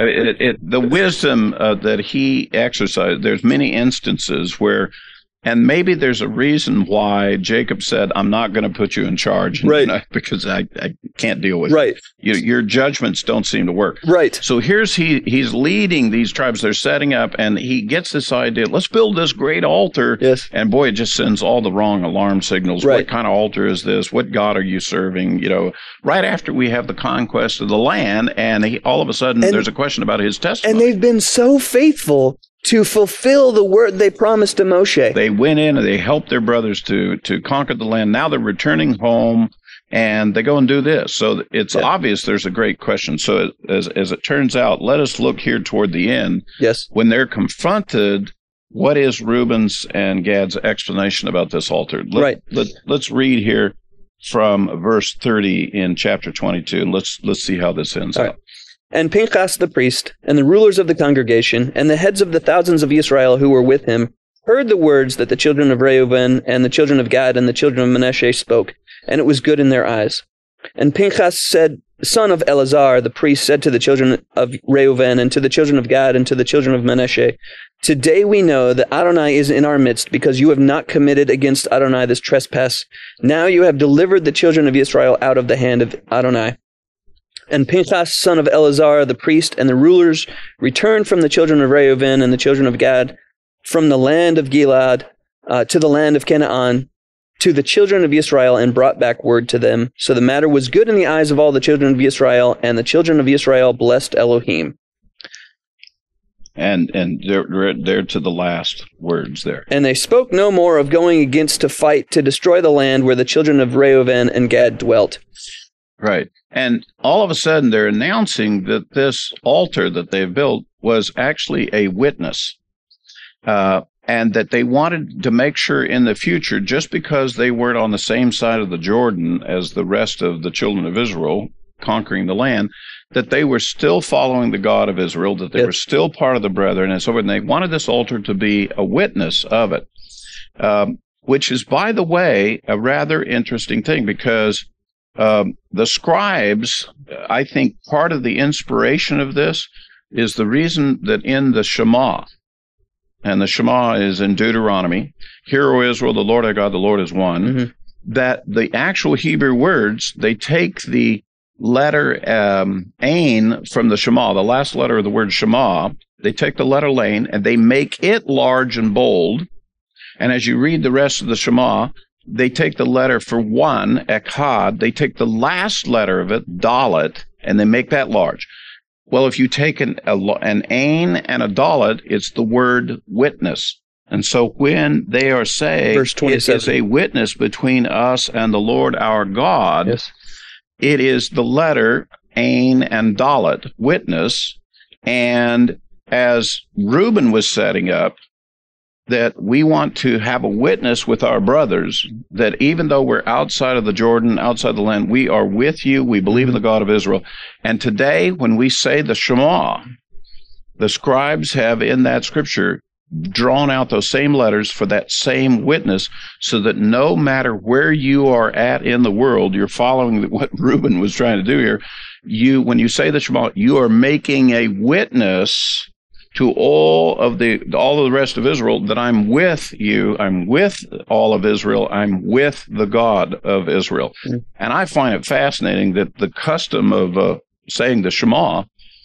The wisdom that he exercised, there's many instances where, and maybe there's a reason why Jacob said, I'm not going to put you in charge, because I can't deal with it. Your judgments don't seem to work. Right. So he's leading these tribes. They're setting up, and he gets this idea, let's build this great altar. Yes. And boy, it just sends all the wrong alarm signals. Right. What kind of altar is this? What God are you serving? Right after we have the conquest of the land, and all of a sudden there's a question about his testimony. And they've been so faithful to fulfill the word they promised to Moshe. They went in and they helped their brothers to conquer the land. Now they're returning home, and they go and do this. So it's obvious there's a great question. So as it turns out, let us look here toward the end. Yes. When they're confronted, what is Reuben's and Gad's explanation about this altar? Let's read here from verse 30 in chapter 22, and let's see how this ends up. And Pinchas the priest, and the rulers of the congregation, and the heads of the thousands of Israel who were with him, heard the words that the children of Reuben, and the children of Gad, and the children of Manasseh spoke, and it was good in their eyes. And Pinchas said, son of Eleazar, the priest, said to the children of Reuben, and to the children of Gad, and to the children of Manasseh, today we know that Adonai is in our midst, because you have not committed against Adonai this trespass. Now you have delivered the children of Israel out of the hand of Adonai. And Pinchas, son of Eleazar, the priest, and the rulers returned from the children of Reuben and the children of Gad, from the land of Gilead to the land of Canaan, to the children of Israel, and brought back word to them. So the matter was good in the eyes of all the children of Israel, and the children of Israel blessed Elohim. And they're to the last words there. And they spoke no more of going against to fight to destroy the land where the children of Reuben and Gad dwelt. Right. And all of a sudden, they're announcing that this altar that they've built was actually a witness, and that they wanted to make sure in the future, just because they weren't on the same side of the Jordan as the rest of the children of Israel conquering the land, that they were still following the God of Israel, that they were still part of the brethren, and so on. They wanted this altar to be a witness of it. which is, by the way, a rather interesting thing because the scribes, I think part of the inspiration of this is the reason that in the Shema, and the Shema is in Deuteronomy, Hear, O Israel, the Lord our God, the Lord is one, Mm-hmm. that the actual Hebrew words, they take the letter Ain from the Shema, the last letter of the word Shema, they take the letter Lane and they make it large and bold. And as you read the rest of the Shema, they take the letter for one, Echad, they take the last letter of it, Dalet, and they make that large. Well, if you take an Ain and a Dalet, it's the word witness. And so when they are saying Verse 27. It is a witness between us and the Lord our God, Yes. it is the letter Ain and Dalet, witness. And as Reuben was setting up, that we want to have a witness with our brothers, that even though we're outside of the Jordan, outside the land, we are with you. We believe in the God of Israel. And today, when we say the Shema, the scribes have in that scripture drawn out those same letters for that same witness, so that no matter where you are at in the world, you're following what Reuben was trying to do here. When you say the Shema, you are making a witness to all of the rest of Israel that I'm with you, I'm with all of Israel, I'm with the God of Israel. Mm-hmm. And I find it fascinating that the custom of saying the Shema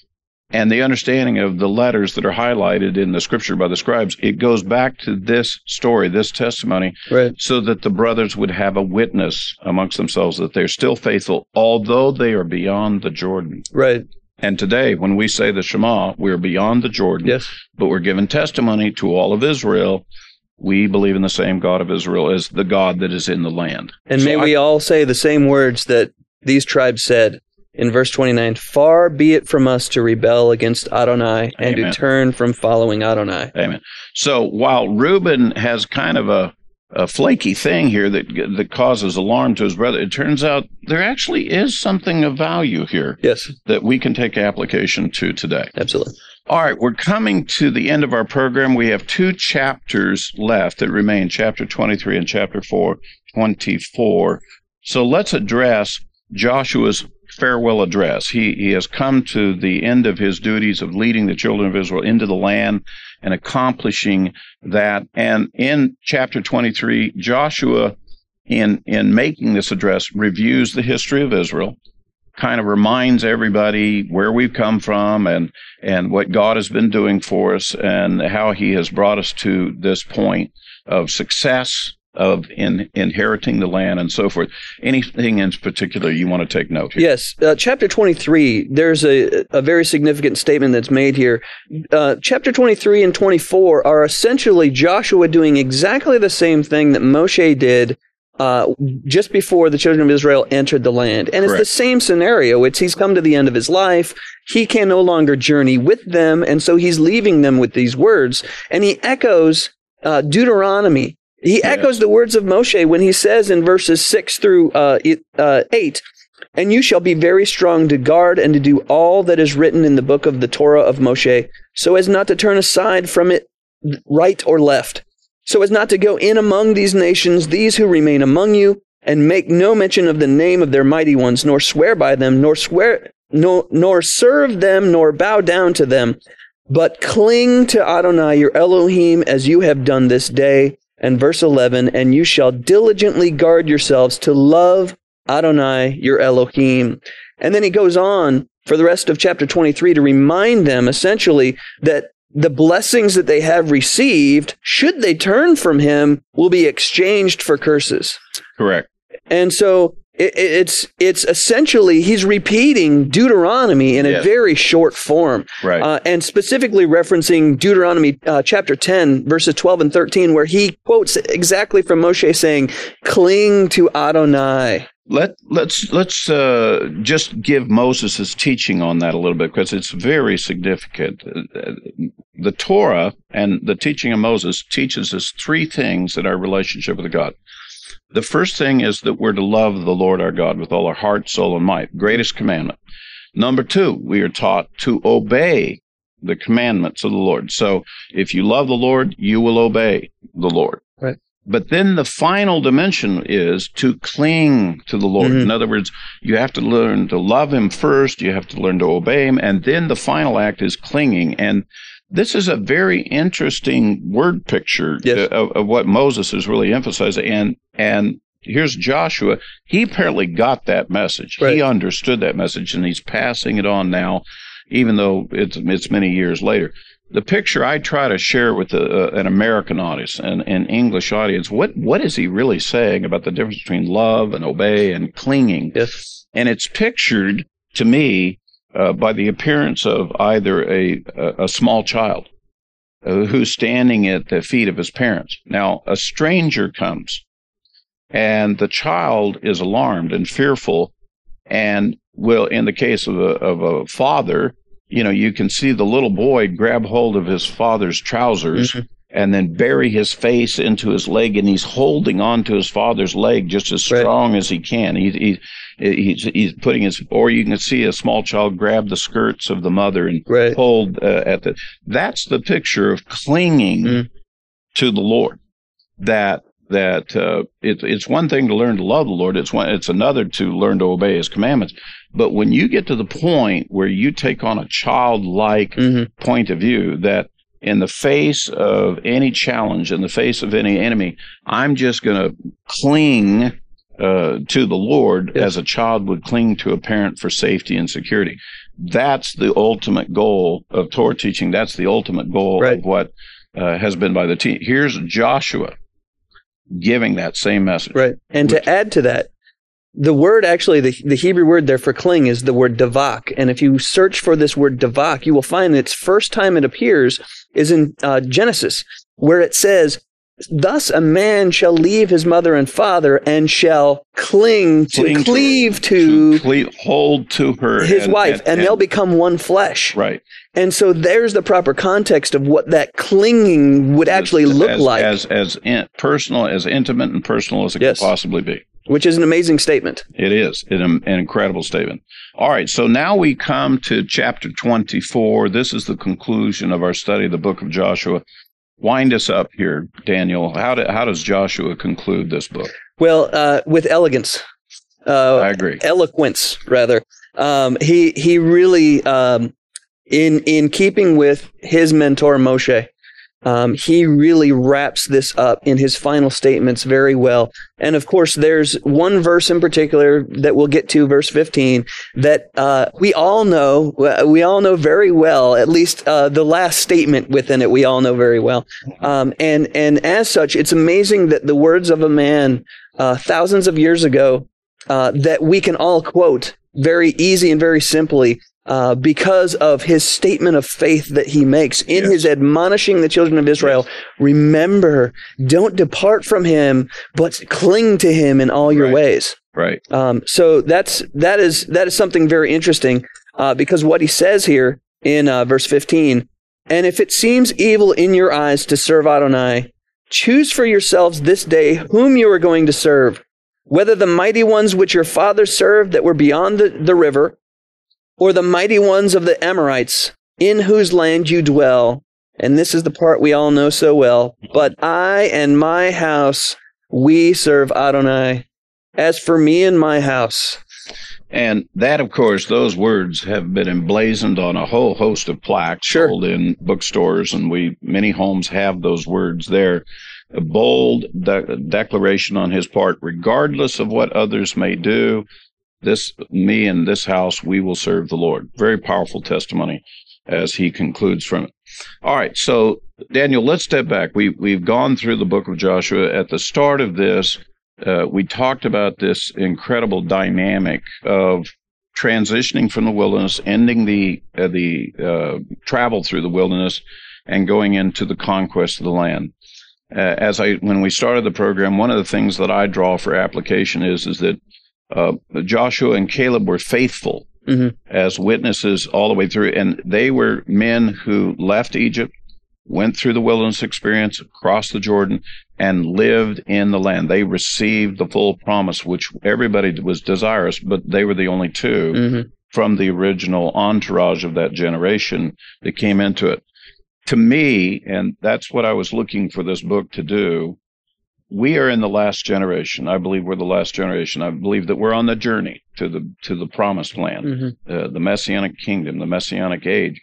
and the understanding of the letters that are highlighted in the scripture by the scribes, it goes back to this story, this testimony, right, so that the brothers would have a witness amongst themselves that they're still faithful, although they are beyond the Jordan. Right. And today, when we say the Shema, we're beyond the Jordan, yes, but we're giving testimony to all of Israel. We believe in the same God of Israel as the God that is in the land. And may we all say the same words that these tribes said in verse 29, far be it from us to rebel against Adonai and Amen. to turn from following Adonai. Amen. So while Reuben has kind of a flaky thing here that causes alarm to his brother, it turns out there actually is something of value here. Yes. That we can take application to today. Absolutely. All right, we're coming to the end of our program. We have 2 chapters left that remain, chapter 23 and chapter 24. So let's address Joshua's farewell address. He has come to the end of his duties of leading the children of Israel into the land and accomplishing that. And in chapter 23, Joshua, in making this address, reviews the history of Israel, kind of reminds everybody where we've come from and what God has been doing for us and how he has brought us to this point of success, of inheriting the land and so forth. Anything in particular you want to take note here? Yes. Chapter 23, there's a very significant statement that's made here. Chapter 23 and 24 are essentially Joshua doing exactly the same thing that Moshe did just before the children of Israel entered the land. And it's Correct. the same scenario. He's come to the end of his life. He can no longer journey with them, and so he's leaving them with these words. And he echoes Deuteronomy. He echoes the words of Moshe when he says in verses 6 through 8, and you shall be very strong to guard and to do all that is written in the book of the Torah of Moshe, so as not to turn aside from it right or left, so as not to go in among these nations, these who remain among you, and make no mention of the name of their mighty ones, nor swear by them, nor serve them, nor bow down to them, but cling to Adonai your Elohim as you have done this day. And verse 11, and you shall diligently guard yourselves to love Adonai your Elohim. And then he goes on for the rest of chapter 23 to remind them essentially that the blessings that they have received, should they turn from him, will be exchanged for curses. Correct. And so it's essentially, he's repeating Deuteronomy in a very short form. Right. And specifically referencing Deuteronomy chapter 10, verses 12 and 13, where he quotes exactly from Moshe saying, cling to Adonai. Let's just give Moses' teaching on that a little bit, because it's very significant. The Torah and the teaching of Moses teaches us 3 things in our relationship with God. The first thing is that we're to love the Lord our God with all our heart, soul, and might. Greatest commandment. Number 2, we are taught to obey the commandments of the Lord. So if you love the Lord, you will obey the Lord. Right. But then the final dimension is to cling to the Lord. Mhm. In other words, you have to learn to love him first. You have to learn to obey him. And then the final act is clinging. And this is a very interesting word picture Yes. of what Moses is really emphasizing. And here's Joshua. He apparently got that message. Right. He understood that message, and he's passing it on now, even though it's many years later. The picture I try to share with an American audience and an English audience, what is he really saying about the difference between love and obey and clinging? Yes. And it's pictured to me by the appearance of either a small child who's standing at the feet of his parents. Now, a stranger comes, and the child is alarmed and fearful, and will, in the case of a father, you can see the little boy grab hold of his father's trousers Mhm. and then bury his face into his leg, and he's holding onto his father's leg just as Right. strong as he can. He's putting his, or you can see a small child grab the skirts of the mother and Right. hold that's the picture of clinging Mm. to the Lord. It's one thing to learn to love the Lord. It's another to learn to obey his commandments. But when you get to the point where you take on a childlike Mhm. point of view, that in the face of any challenge, in the face of any enemy, I'm just going to cling to the Lord Yes. as a child would cling to a parent for safety and security. That's the ultimate goal of Torah teaching. That's the ultimate goal Right. of what has been by the team. Here's Joshua giving that same message. Right. And to add to that, the word actually, the Hebrew word there for cling is the word davak. And if you search for this word davak, you will find its first time it appears is in Genesis, where it says, "Thus a man shall leave his mother and father and shall cleave to hold to her his wife, and they'll become one flesh." right. And so there's the proper context of what that clinging would actually look like, as personal, as intimate and personal as it Yes. could possibly be. which is an amazing statement. It is an incredible statement. All right, so now we come to chapter 24. This is the conclusion of our study of the book of Joshua. Wind us up here, Daniel. How does Joshua conclude this book? Well, with elegance. I agree. Eloquence, rather. He really, in keeping with his mentor Moshe, he really wraps this up in his final statements very well. And of course, there's one verse in particular that we'll get to, verse 15, that we all know very well. At least the last statement within it, we all know very well. And as such, it's amazing that the words of a man thousands of years ago that we can all quote very easy and very simply. Because of his statement of faith that he makes in Yes. his admonishing the children of Israel, remember, don't depart from him, but cling to him in all your Right. ways. Right. So that is something very interesting, because what he says here in verse 15, and if it seems evil in your eyes to serve Adonai, choose for yourselves this day whom you are going to serve, whether the mighty ones which your fathers served that were beyond the river, or the mighty ones of the Amorites, in whose land you dwell. And this is the part we all know so well. But I and my house, we serve Adonai. As for me and my house. And that, of course, those words have been emblazoned on a whole host of plaques Sure. sold in bookstores, and many homes have those words there. A bold declaration on his part, regardless of what others may do, me and this house, we will serve the Lord. Very powerful testimony as he concludes from it. All right, so Daniel, let's step back. We've gone through the book of Joshua. At the start of this, we talked about this incredible dynamic of transitioning from the wilderness, ending the travel through the wilderness, and going into the conquest of the land. When we started the program, one of the things that I draw for application is that Joshua and Caleb were faithful as witnesses all the way through, and they were men who left Egypt, went through the wilderness experience, crossed the Jordan, and lived in the land. They received the full promise, which everybody was desirous, but they were the only two from the original entourage of that generation that came into it. To me, and that's what I was looking for this book to do, we are in the last generation. I believe we're the last generation. I believe that we're on the journey to the promised land, the Messianic kingdom, the Messianic age.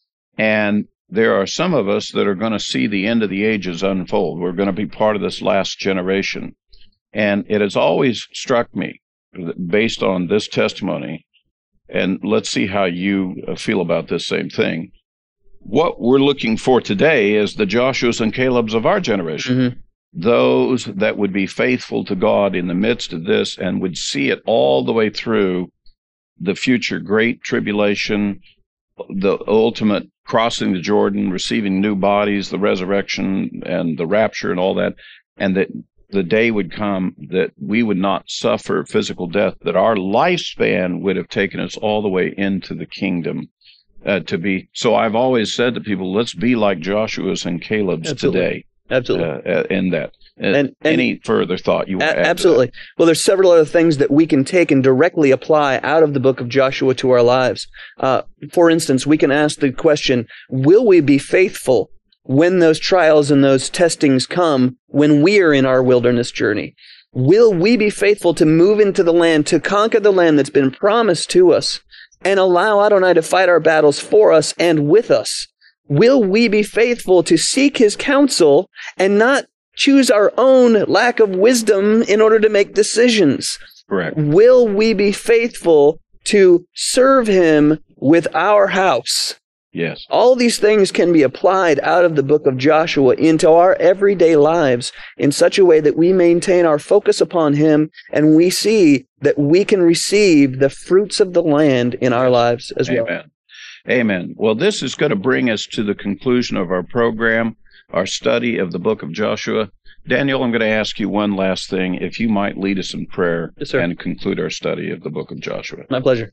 And there are some of us that are going to see the end of the ages unfold. We're going to be part of this last generation. And it has always struck me, based on this testimony, and let's see how you feel about this same thing. What we're looking for today is the Joshuas and Calebs of our generation. Those that would be faithful to God in the midst of this and would see it all the way through the future great tribulation, the ultimate crossing the Jordan, receiving new bodies, the resurrection and the rapture and all that, and that the day would come that we would not suffer physical death, that our lifespan would have taken us all the way into the kingdom to be. So I've always said to people, let's be like Joshua's and Caleb's today. Absolutely. In that. And any further thought you want to add? Absolutely. Well, there's several other things that we can take and directly apply out of the book of Joshua to our lives. For instance, we can ask the question, will we be faithful when those trials and those testings come when we are in our wilderness journey? Will we be faithful to move into the land, to conquer the land that's been promised to us, and allow Adonai to fight our battles for us and with us? Will we be faithful to seek his counsel and not choose our own lack of wisdom in order to make decisions? Correct. Will we be faithful to serve him with our house? Yes. All these things can be applied out of the book of Joshua into our everyday lives in such a way that we maintain our focus upon him and we see that we can receive the fruits of the land in our lives as well. Amen. Amen. Well, this is going to bring us to the conclusion of our program, our study of the book of Joshua. Daniel, I'm going to ask you one last thing. If you might lead us in prayer and conclude our study of the book of Joshua. My pleasure.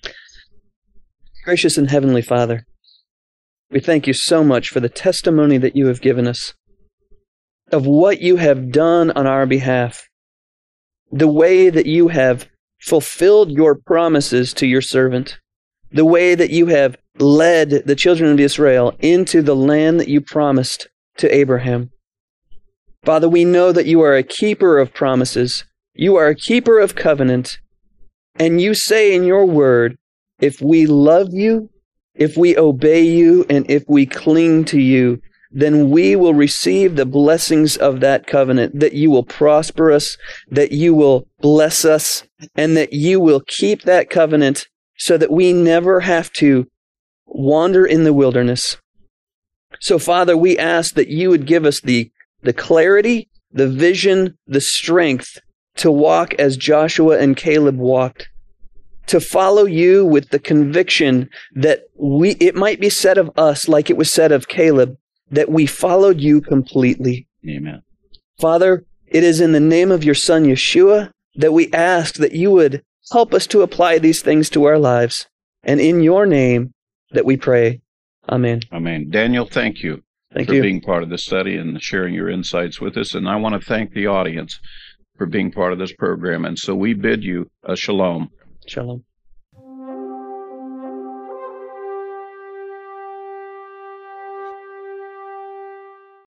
Gracious and Heavenly Father, we thank you so much for the testimony that you have given us of what you have done on our behalf, the way that you have fulfilled your promises to your servant, the way that you have led the children of Israel into the land that you promised to Abraham. Father, we know that you are a keeper of promises. You are a keeper of covenant. And you say in your word, if we love you, if we obey you, and if we cling to you, then we will receive the blessings of that covenant, that you will prosper us, that you will bless us, and that you will keep that covenant so that we never have to wander in the wilderness. So, Father, we ask that you would give us the clarity, the vision, the strength to walk as Joshua and Caleb walked, to follow you with the conviction that it might be said of us, like it was said of Caleb, that we followed you completely. Amen. Father, it is in the name of your Son, Yeshua, that we ask that you would help us to apply these things to our lives. And in your name that we pray. Amen. Amen. Daniel, thank you for being part of this study and sharing your insights with us. And I want to thank the audience for being part of this program. And so we bid you a shalom. Shalom.